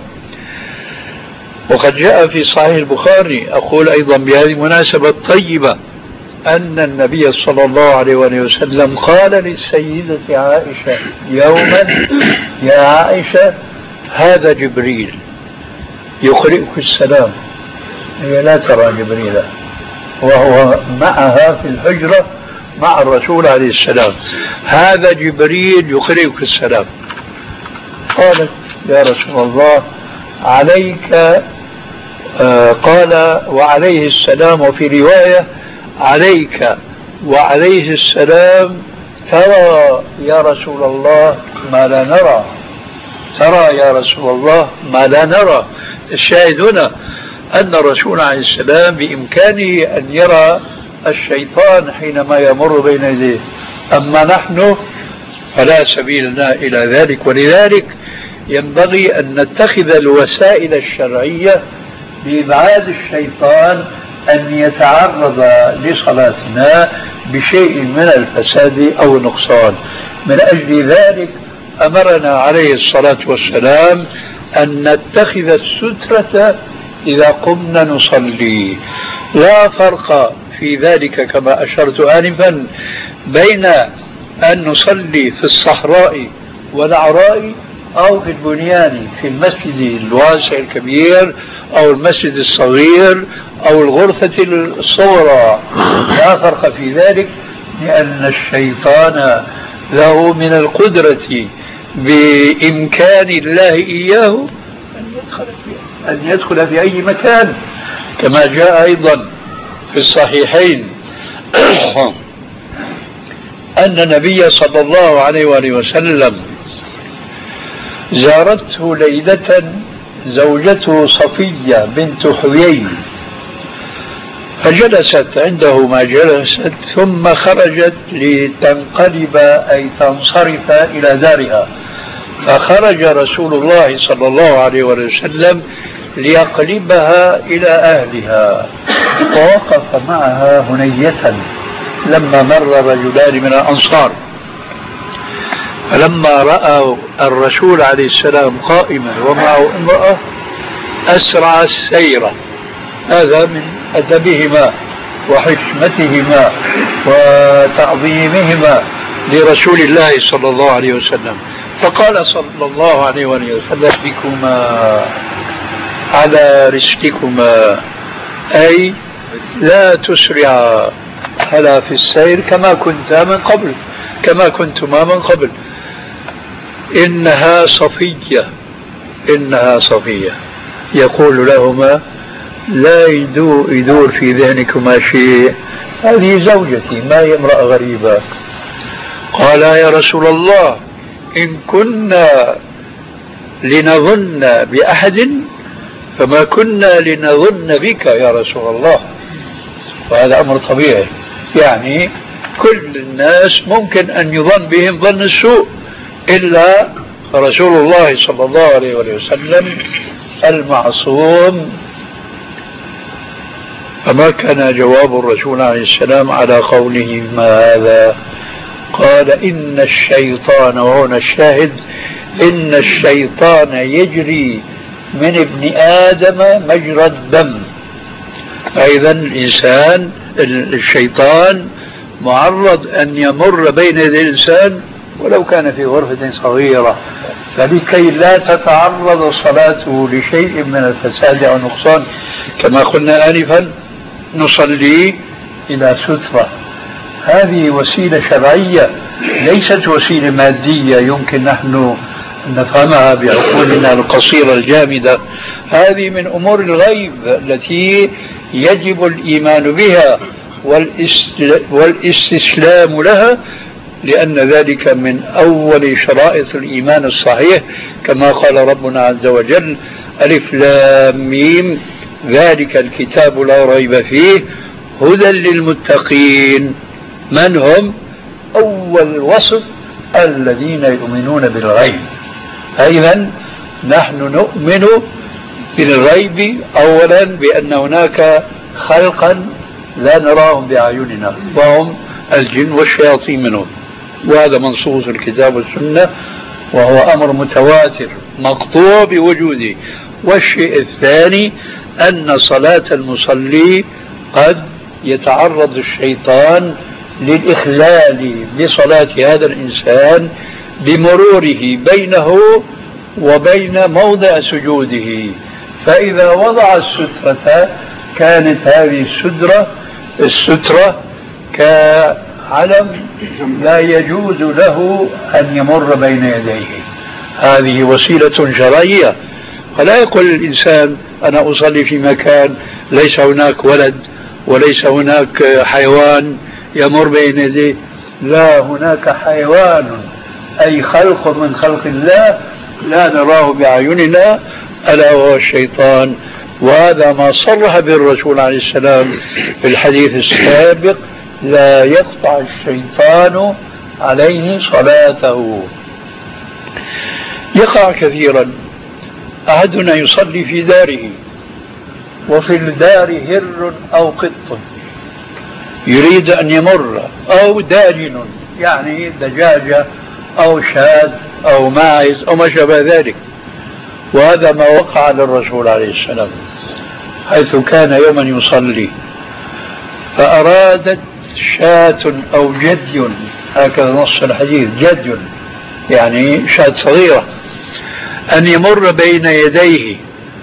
وقد جاء في صحيح البخاري أقول أيضا بهذه المناسبة الطيبة أن النبي صلى الله عليه وسلم قال للسيدة عائشة يوما يا عائشة هذا جبريل يقرئك السلام، هي لا ترى جبريل وهو معها في الحجرة مع الرسول عليه السلام، هذا جبريل يقرئك السلام. قالت يا رسول الله عليك آه قال وعليه السلام، وفي رواية عليك وعليه السلام ترى يا رسول الله ما لا نرى، ترى يا رسول الله ما لا نرى. الشاهد هنا أن الرسول عليه السلام بإمكانه أن يرى الشيطان حينما يمر بين يديه، أما نحن فلا سبيل لنا إلى ذلك. ولذلك ينبغي أن نتخذ الوسائل الشرعية لإبعاد الشيطان أن يتعرض لصلاتنا بشيء من الفساد أو النقصان. من أجل ذلك أمرنا عليه الصلاة والسلام أن نتخذ السترة إذا قمنا نصلي. لا فرق في ذلك كما أشرت آنفا بين أن نصلي في الصحراء والعراء أو في البنيان في المسجد الواسع الكبير أو المسجد الصغير أو الغرفة الصغرى، لا فرق في ذلك، لأن الشيطان له من القدرة بإمكان الله إياه أن يدخل فيها. أن يدخل في أي مكان، كما جاء أيضا في الصحيحين أن النبي صلى الله عليه وآله وسلم زارته ليلة زوجته صفية بنت حيي، فجلست عنده ما جلست، ثم خرجت لتنقلب أي تنصرف إلى دارها، فخرج رسول الله صلى الله عليه وسلم ليقلبها إلى أهلها، ووقف معها هنية لما مر رجلان من الأنصار، فلما رأى الرسول عليه السلام قائما ومعه امرأة أسرع السير، هذا من أدبهما وحشمتهما وتعظيمهما لرسول الله صلى الله عليه وسلم، فقال صلى الله عليه وسلم بكما على رسلكما، أي لا تسرع هلا في السير كما كنت من قبل كما كنتما من قبل. إنها صفية إنها صفية. يقول لهما لا يدور, يدور في ذهنكما شيء، هذه زوجتي ما هي امرأة غريبة. قال يا رسول الله إن كنا لنظن بأحد فما كنا لنظن بك يا رسول الله، وهذا أمر طبيعي، يعني كل الناس ممكن أن يظن بهم ظن السوء إلا رسول الله صلى الله عليه وسلم المعصوم. فما كان جواب الرسول عليه السلام على قوله ما هذا؟ قال إن الشيطان، وهنا الشاهد، إن الشيطان يجري من ابن آدم مجرى الدم. أيضا الإنسان الشيطان معرض أن يمر بين يدي الإنسان ولو كان في غرفة صغيرة، فلكي لا تتعرض صلاته لشيء من الفساد أو النقصان كما قلنا آنفا نصلي إلى سترة. هذه وسيلة شرعية ليست وسيلة مادية يمكن نحن نفهمها بعقولنا القصيرة الجامدة. هذه من أمور الغيب التي يجب الإيمان بها والاستسلام لها، لأن ذلك من أول شرائط الإيمان الصحيح، كما قال ربنا عز وجل ألف لام ميم ذلك الكتاب لا ريب فيه هدى للمتقين. من هم؟ أول وصف الذين يؤمنون بالغيب. أيضا نحن نؤمن بالغيب أولا بأن هناك خلقا لا نراهم بأعيننا وهم الجن والشياطين منهم، وهذا منصوص الكتاب والسنة وهو أمر متواتر مقطوع بوجوده. والشيء الثاني أن صلاة المصلي قد يتعرض الشيطان للإخلال بصلاة هذا الإنسان بمروره بينه وبين موضع سجوده، فإذا وضع السترة كانت هذه السترة السترة كعلم لا يجوز له أن يمر بين يديه. هذه وسيلة شرعية، فلا يقول الإنسان أنا أصلي في مكان ليس هناك ولد وليس هناك حيوان يمر بين يديه. لا، هناك حيوان أي خلق من خلق الله لا نراه بأعيننا ألا وهو الشيطان. وهذا ما صرح به الرسول عليه السلام في الحديث السابق لا يقطع الشيطان عليه صلاته. يقع كثيرا أحدنا يصلي في داره وفي الدار هر أو قط يريد أن يمر، أو داجن يعني دجاجة أو شاة أو ماعز أو ما شابه ذلك. وهذا ما وقع للرسول عليه السلام حيث كان يوما يصلي فأرادت شاة أو جدي، هكذا نص الحديث، جدي يعني شاة صغيرة، أن يمر بين يديه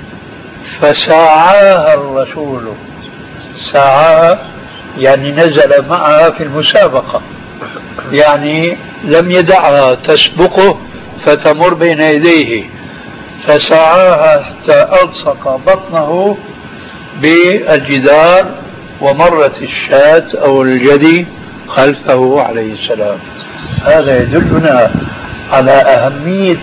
فساعاها الرسول. ساعاها يعني نزل معها في المسابقة، يعني لم يدعها تسبقه فتمر بين يديه، فسعاها حتى ألصق بطنه بالجدار ومرت الشاة أو الجدي خلفه عليه السلام. هذا يدلنا على أهمية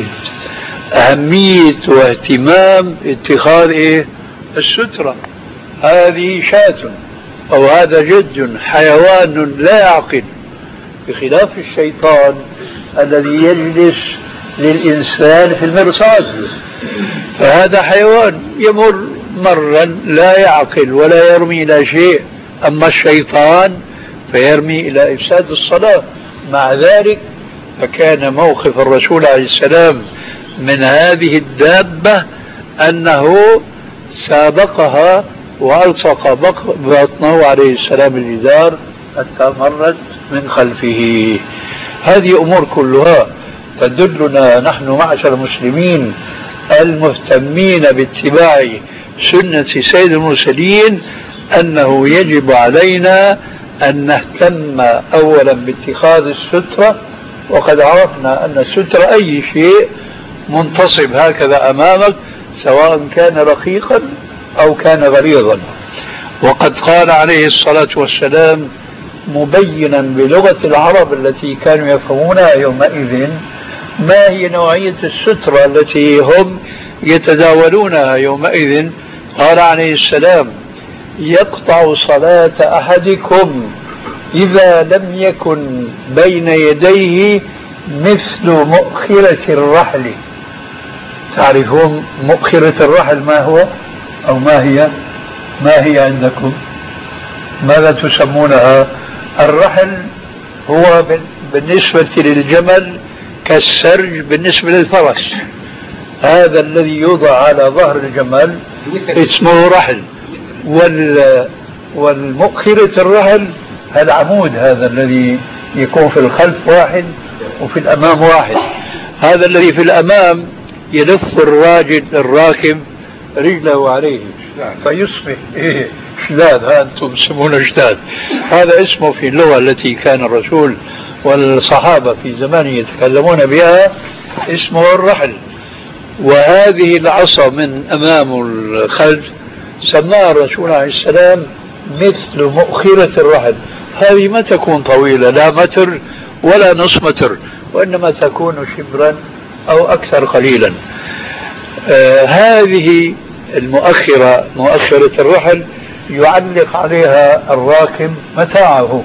أهمية واهتمام اتخاذ إيه؟ السترة. هذه شاة أو هذا جد حيوان لا يعقل، بخلاف الشيطان الذي يجلس للإنسان في المرصاد، فهذا حيوان يمر مرا لا يعقل ولا يرمي إلى شيء. أما الشيطان فيرمي إلى إفساد الصلاة. مع ذلك فكان موقف الرسول عليه السلام من هذه الدابة أنه سابقها وألصق بطنه عليه السلام الجدار حتى مرت من خلفه. هذه أمور كلها تدلنا نحن معشر المسلمين المهتمين باتباع سنة سيد المرسلين أنه يجب علينا أن نهتم أولا باتخاذ السترة. وقد عرفنا أن السترة أي شيء منتصب هكذا أمامك، سواء كان رقيقا أو كان غليظا. وقد قال عليه الصلاة والسلام مبينا بلغة العرب التي كانوا يفهمونها يومئذ ما هي نوعية السترة التي هم يتداولونها يومئذ. قال عليه السلام يقطع صلاة أحدكم إذا لم يكن بين يديه مثل مؤخرة الرحل. تعرفون مؤخرة الرحل ما هو أو ما هي؟ ما هي عندكم؟ ماذا تسمونها؟ الرحل هو بالنسبة للجمل كالسرج بالنسبة للفرس. هذا الذي يوضع على ظهر الجمل اسمه رحل. وال والمؤخرة الرحل العمود هذا الذي يكون في الخلف واحد وفي الأمام واحد. هذا الذي في الأمام يلف الراجل الراكب رجله عليه فيصبح إيه شداد. أنتم تسمونه شداد، هذا اسمه في اللغة التي كان الرسول والصحابة في زمانه يتكلمون بها اسمه الرحل. وهذه العصا من أمام والخلف سماها الرسول عليه السلام مثل مؤخرة الرحل. هذه ما تكون طويلة لا متر ولا نصف متر، وإنما تكون شبرا أو أكثر قليلا. آه هذه المؤخرة مؤخرة الرحل يعلق عليها الراكب متاعه،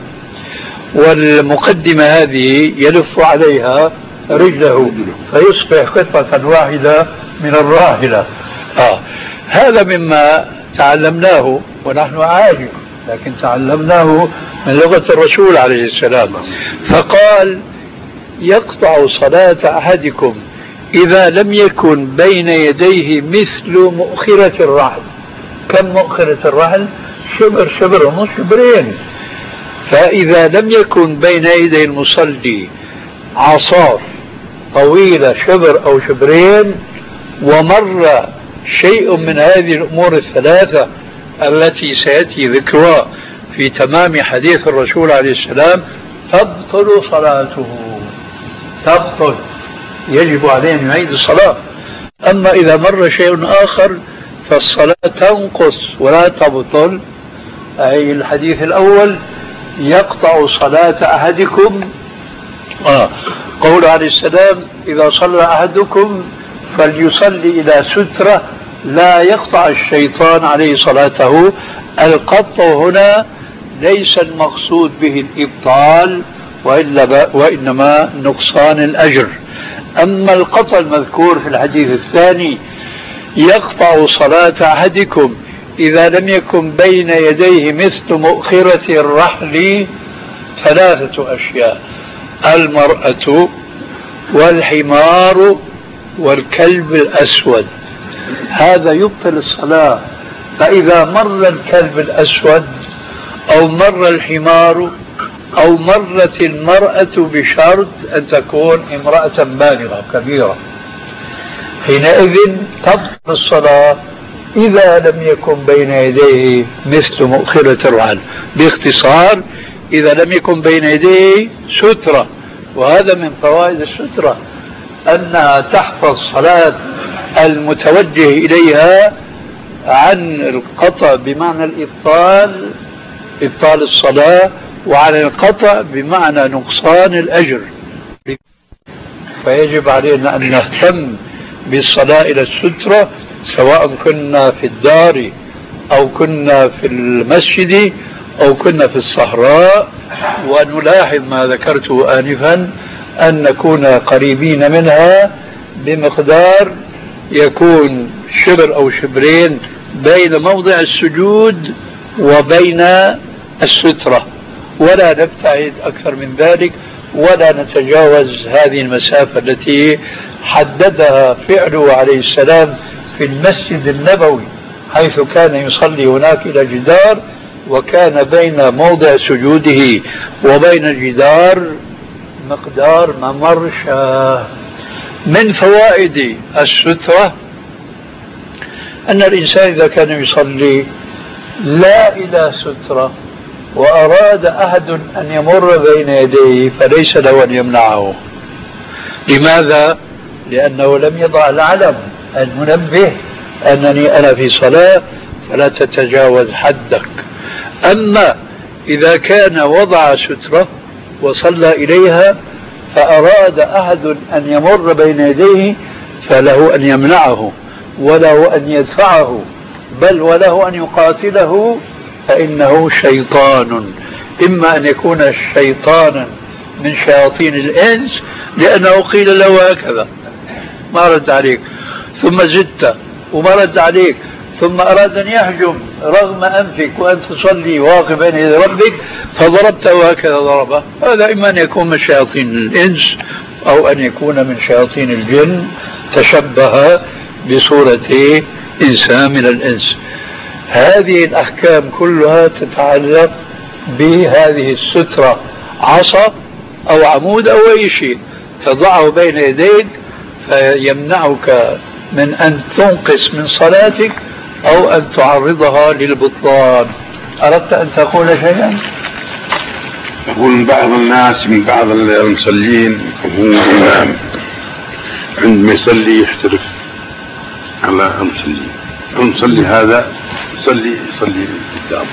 والمقدمة هذه يلف عليها رجله فيصبح قطعة واحدة من الراحلة. آه. هذا مما تعلمناه ونحن عاجز، لكن تعلمناه من لغة الرسول عليه السلام. فقال يقطع صلاة أحدكم إذا لم يكن بين يديه مثل مؤخرة الرحل. كم مؤخرة الرحل؟ شبر شبر ونص شبرين. فإذا لم يكن بين يدي المصلي عصا طويلة شبر أو شبرين ومر شيء من هذه الأمور الثلاثة التي سيأتي ذكرها في تمام حديث الرسول عليه السلام تبطل صلاته. تبطل، يجب عليه أن يعيد الصلاة. أما إذا مر شيء آخر فالصلاة تنقص ولا تبطل. أي الحديث الأول يقطع صلاة أحدكم آه. قول عليه السلام إذا صلى أحدكم فليصلي إلى سترة لا يقطع الشيطان عليه صلاته. القطع هنا ليس المقصود به الإبطال وإلا وإنما نقصان الأجر. أما القطع المذكور في الحديث الثاني يقطع صلاة أحدكم إذا لم يكن بين يديه مثل مؤخرة الرحل ثلاثة أشياء: المرأة والحمار والكلب الأسود. هذا يبطل الصلاة. فإذا مر الكلب الأسود أو مر الحمار أو مرت المرأة بشرط أن تكون امرأة بالغة كبيرة، حينئذ تبطل الصلاة إذا لم يكن بين يديه مثل مؤخرة الرحل. باختصار إذا لم يكن بين يديه سترة. وهذا من فوائد السترة أنها تحفظ صلاة المتوجه إليها عن القطع بمعنى الإبطال، إبطال الصلاة، وعن القطع بمعنى نقصان الأجر. فيجب علينا أن نهتم بالصلاة إلى السترة، سواء كنا في الدار أو كنا في المسجد أو كنا في الصحراء، ونلاحظ ما ذكرته آنفا أن نكون قريبين منها بمقدار يكون شبر أو شبرين بين موضع السجود وبين السترة، ولا نبتعد أكثر من ذلك، ولا نتجاوز هذه المسافة التي حددها فعله عليه السلام في المسجد النبوي، حيث كان يصلي هناك إلى جدار، وكان بين موضع سجوده وبين الجدار مقدار ممر شاه. من فوائد السترة أن الإنسان إذا كان يصلي لا إلى سترة وأراد أحد أن يمر بين يديه فليس له أن يمنعه. لماذا؟ لأنه لم يضع العلم المنبه أنني أنا في صلاة فلا تتجاوز حدك. أما إذا كان وضع سترة وصلى إليها فأراد أحد أن يمر بين يديه فله أن يمنعه، وله أن يدفعه، بل وله أن يقاتله، فإنه شيطان. إما أن يكون شيطانا من شياطين الإنس لأنه قيل له هكذا ما رد عليك، ثم زدت وما رد عليك، ثم أراد أن يهجم رغم أنفك وأن تصلي واقف بين يدي ربك فضربته هكذا ضربه. هذا إما أن يكون من شياطين الإنس أو أن يكون من شياطين الجن تشبه بصورة إنسان من الإنس. هذه الأحكام كلها تتعلق بهذه السترة، عصا أو عمود أو أي شيء تضعه بين يديك فيمنعك من أن تنقص من صلاتك أو أن تعرضها للبطلان. أردت أن تقول شيئا؟ يقول من بعض الناس، من بعض المصلين، هو الإمام عندما يصلي يحترف على المصلين، المصلي هذا يصلي يصلي قدامه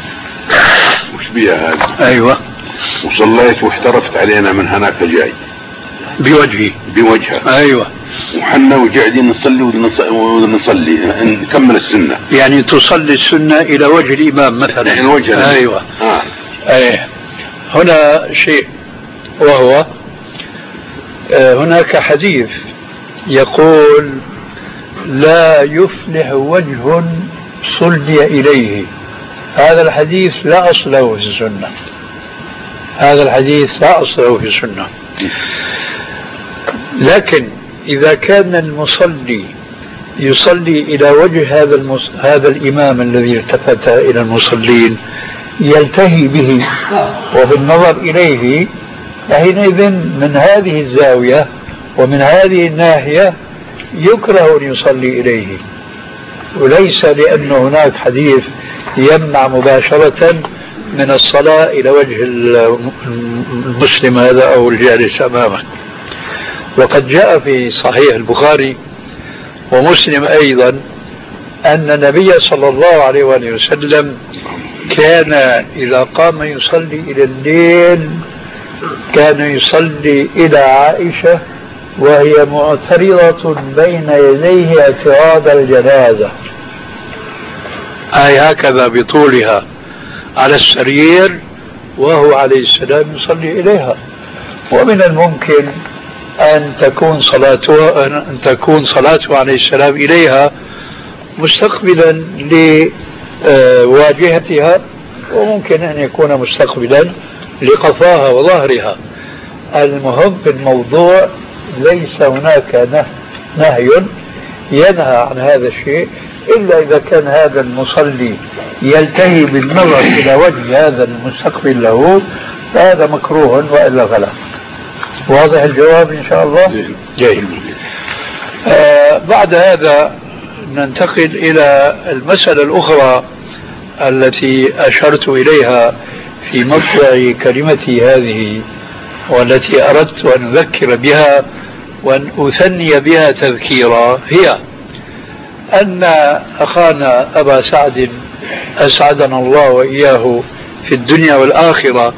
وش بيها هذا؟ أيوة. وصليت واحترفت علينا من هناك جاي بوجهي بوجهه. أيوة. وحنا وقاعدين نصلي ونصلي نكمل السنة، يعني تصلي السنة إلى وجه الإمام مثلا. يعني وجه. أيوة. آه. أيه. هنا شيء، وهو آه هناك حديث يقول لا يفلح وجه صلي إليه. هذا الحديث لا أصل له في السنة، هذا الحديث لا أصل له في السنة. لكن إذا كان المصلي يصلي إلى وجه هذا المص... هذا الإمام الذي التفت إلى المصلين يلتهي به وبالنظر إليه، فحينئذ من هذه الزاوية ومن هذه الناحية يكره أن يصلي إليه، وليس لأن هناك حديث يمنع مباشرة من الصلاة إلى وجه المسلم هذا أو الجالس أمامه. وقد جاء في صحيح البخاري ومسلم أيضا أن النبي صلى الله عليه وآله وسلم كان إذا قام يصلي إلى الليل كان يصلي إلى عائشة وهي معترضة بين يديه اعتراض الجنازة، أي هكذا بطولها على السرير وهو عليه السلام يصلي إليها. ومن الممكن أن تكون صلاته أن تكون صلاته عليه السلام إليها مستقبلا لواجهتها، وممكن أن يكون مستقبلا لقفاها وظهرها. المهم في الموضوع ليس هناك نهي ينهى عن هذا الشيء إلا إذا كان هذا المصلي يلتهي بالنظر إلى وجه هذا المستقبل له، فهذا مكروه وإلا فلا. واضح الجواب إن شاء الله؟ جيد. آه بعد هذا ننتقل إلى المسألة الأخرى التي أشرت إليها في موضع كلمتي هذه، والتي أردت أن أذكر بها وأن أثني بها تذكيرا، هي أن أخانا أبا سعد أسعدنا الله وإياه في الدنيا والآخرة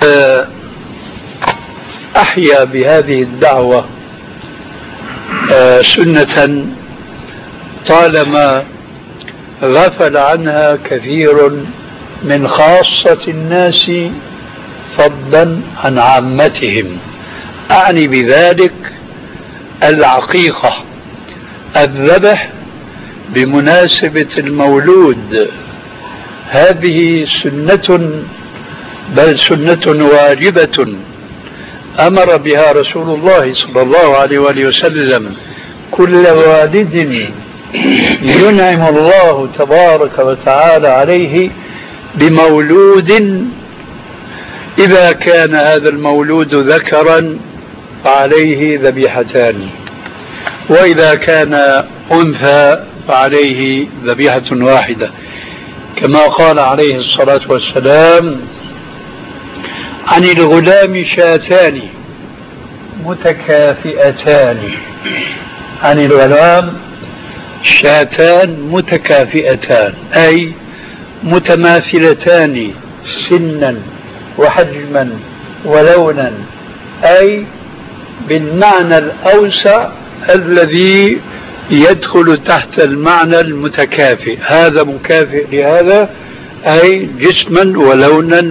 أحيا بهذه الدعوة سنة طالما غفل عنها كثير من خاصة الناس فضلا عن عامتهم. أعني بذلك العقيقة، الذبح بمناسبة المولود، هذه سنة، بل سنة واجبة أمر بها رسول الله صلى الله عليه وآله وسلم كل والد ينعم الله تبارك وتعالى عليه بمولود، إذا كان هذا المولود ذكرا فعليه ذبيحتان، وإذا كان أنثى فعليه ذبيحة واحدة، كما قال عليه الصلاة والسلام: عن الغلام شاتان متكافئتان. عن الغلام شاتان متكافئتان، أي متماثلتان سنا وحجما ولونا، أي بالمعنى الأوسع الذي يدخل تحت المعنى المتكافئ، هذا مكافئ لهذا، أي جسما ولونا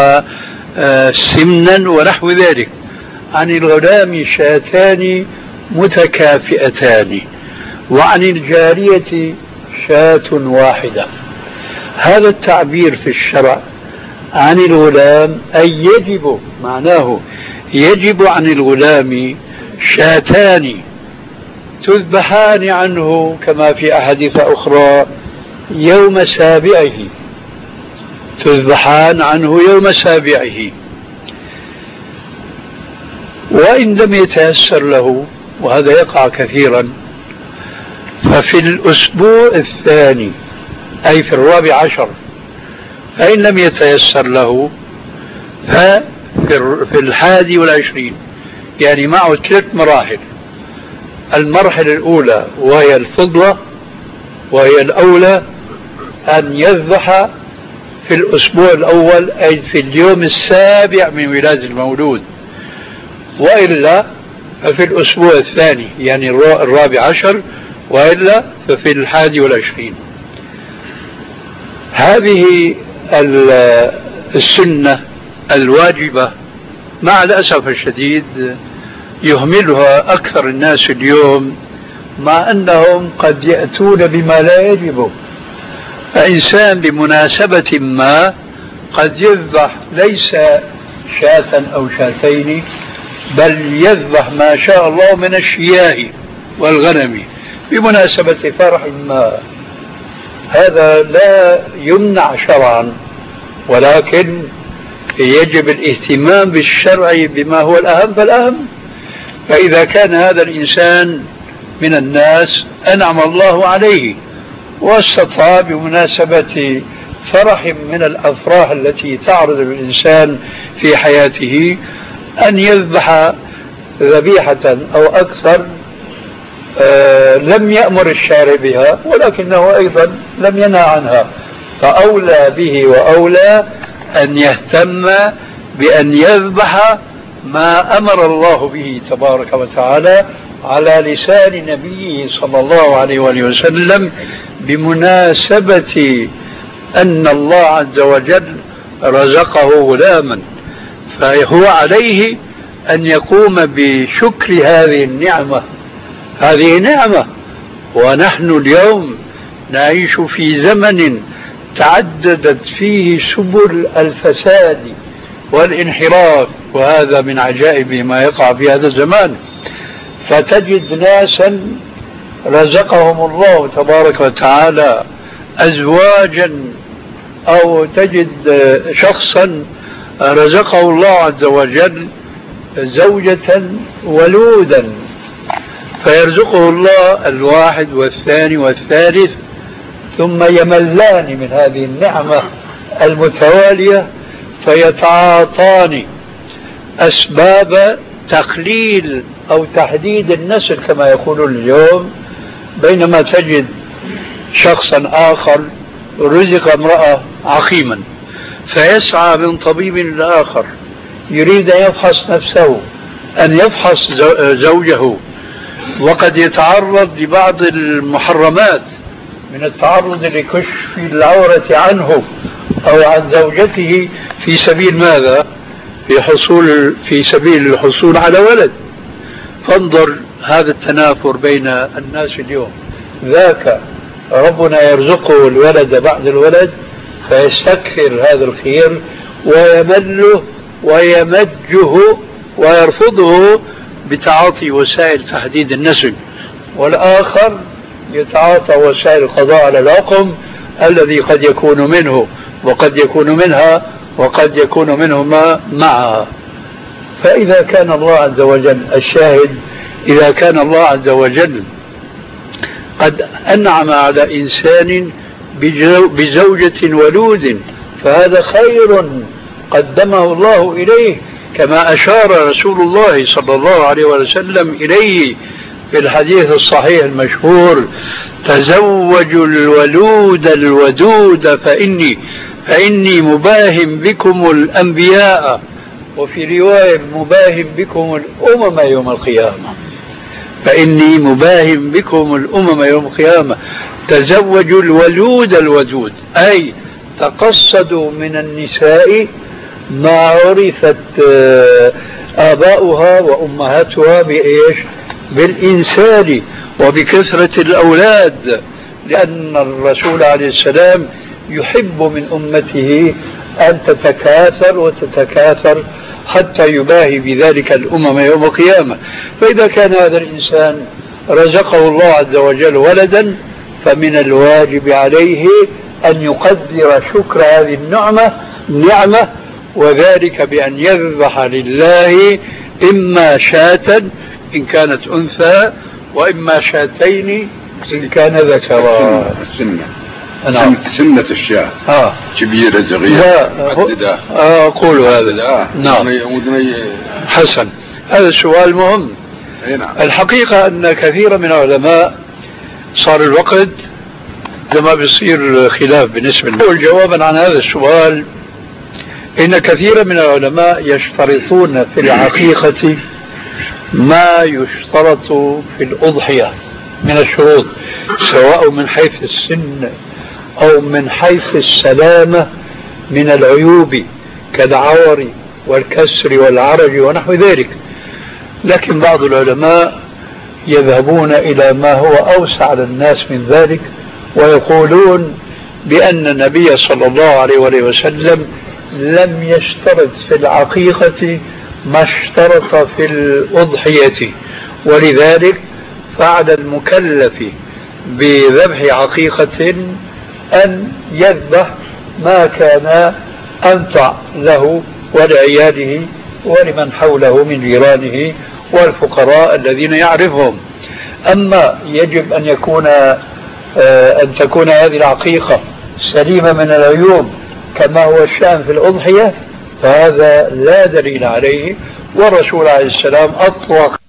وسمنا ونحو ذلك. عن الغلام شاتان متكافئتان، وعن الجارية شاة واحدة. هذا التعبير في الشرع عن الغلام أي يجب، معناه يجب عن الغلام شاتان تذبحان عنه كما في أحاديث أخرى يوم سابعه، تذبحان عنه يوم سابعه. وإن لم يتيسر له، وهذا يقع كثيرا، ففي الأسبوع الثاني أي في الرابع عشر. فإن لم يتيسر له ففي الحادي والعشرين، يعني معه ثلاث مراحل. المرحلة الأولى وهي الفضلة، وهي الأولى أن يذبح في الأسبوع الأول، أي في اليوم السابع من ولادة المولود، وإلا ففي الأسبوع الثاني يعني الرابع عشر، وإلا ففي الحادي والعشرين. هذه السنة الواجبة مع الأسف الشديد يهملها أكثر الناس اليوم، مع أنهم قد يأتون بما لا يجب. فإنسان بمناسبة ما قد يذبح ليس شاة أو شاتين، بل يذبح ما شاء الله من الشياه والغنم بمناسبة فرح ما. هذا لا يمنع شرعا، ولكن يجب الاهتمام بالشرع بما هو الأهم فالأهم. فإذا كان هذا الإنسان من الناس أنعم الله عليه واستطاع بمناسبة فرح من الأفراح التي تعرض للإنسان في حياته أن يذبح ذبيحة أو أكثر، آه لم يأمر الشارع بها، ولكنه أيضا لم ينهى عنها، فأولى به وأولى أن يهتم بأن يذبح ما أمر الله به تبارك وتعالى على لسان نبيه صلى الله عليه وآله وسلم، بمناسبة أن الله عز وجل رزقه غلاما، فهو عليه أن يقوم بشكر هذه النعمة. هذه نعمة، ونحن اليوم نعيش في زمن تعددت فيه سبل الفساد والانحراف، وهذا من عجائب ما يقع في هذا الزمان. فتجد ناسا رزقهم الله تبارك وتعالى أزواجا، أو تجد شخصا رزقه الله عز وجل زوجة ولودا، فيرزقه الله الواحد والثاني والثالث، ثم يملان من هذه النعمة المتوالية فيتعاطان أسباب تقليل أو تحديد النسل كما يقولون اليوم. بينما تجد شخصا آخر رزق امرأة عقيما، فيسعى من طبيب لآخر يريد أن يفحص نفسه، أن يفحص زوجه، وقد يتعرض لبعض المحرمات من التعرض لكشف العورة عنه أو عن زوجته في سبيل ماذا؟ في حصول في سبيل الحصول على ولد. فانظر هذا التنافر بين الناس اليوم، ذاك ربنا يرزقه الولد بعد الولد فيستكثر هذا الخير ويمله ويمجه ويرفضه بتعاطي وسائل تحديد النسل، والآخر يتعاطى وسائل القضاء على العقم الذي قد يكون منه وقد يكون منها وقد يكون منهما معها. فإذا كان الله عز وجل الشاهد، إذا كان الله عز وجل قد أنعم على إنسان بزوجة ولود فهذا خير قدمه الله إليه، كما أشار رسول الله صلى الله عليه وسلم إليه في الحديث الصحيح المشهور: تزوجوا الولود الودود فإني فإني مباهم بكم الأنبياء، وفي رواية مباهم بكم الأمم يوم القيامة. فإني مباهم بكم الأمم يوم القيامة. تزوجوا الولود الودود، أي تقصدوا من النساء ما عرفت آباؤها وأمهاتها بإيش؟ بالإنسان وبكثرة الأولاد، لأن الرسول عليه السلام يحب من أمته أن تتكاثر وتتكاثر حتى يباهي بذلك الأمم يوم القيامة. فإذا كان هذا الإنسان رزقه الله عز وجل ولدا فمن الواجب عليه أن يقدر شكر هذه النعمة نعمة، وذلك بأن يذبح لله إما شاة إن كانت أنثى وإما شاتين إن كان ذكرا. السنة نعم. سنة الشاة آه. كبيرة صغيرة محددة. آه أقول هذا. آه. نعم. حسن، هذا السؤال مهم. نعم. الحقيقة أن كثير من العلماء صار الوقت لما بيصير خلاف بالنسبة له. جوابا عن هذا السؤال، إن كثير من العلماء يشترطون في العقيقة ما يشترط في الأضحية من الشروط، سواء من حيث السن أو من حيث السلامة من العيوب كالعور والكسر والعرج ونحو ذلك. لكن بعض العلماء يذهبون إلى ما هو أوسع للناس من ذلك، ويقولون بأن النبي صلى الله عليه وسلم لم يشترط في العقيقة ما اشترط في الأضحية، ولذلك فعل المكلف بذبح عقيقة أن يذبح ما كان أنفع له ولعياله ولمن حوله من جيرانه والفقراء الذين يعرفهم. أما يجب أن يكون أن تكون هذه العقيقة سليمة من العيوب كما هو الشأن في الأضحية، فهذا لا دليل عليه، والرسول عليه السلام أطلق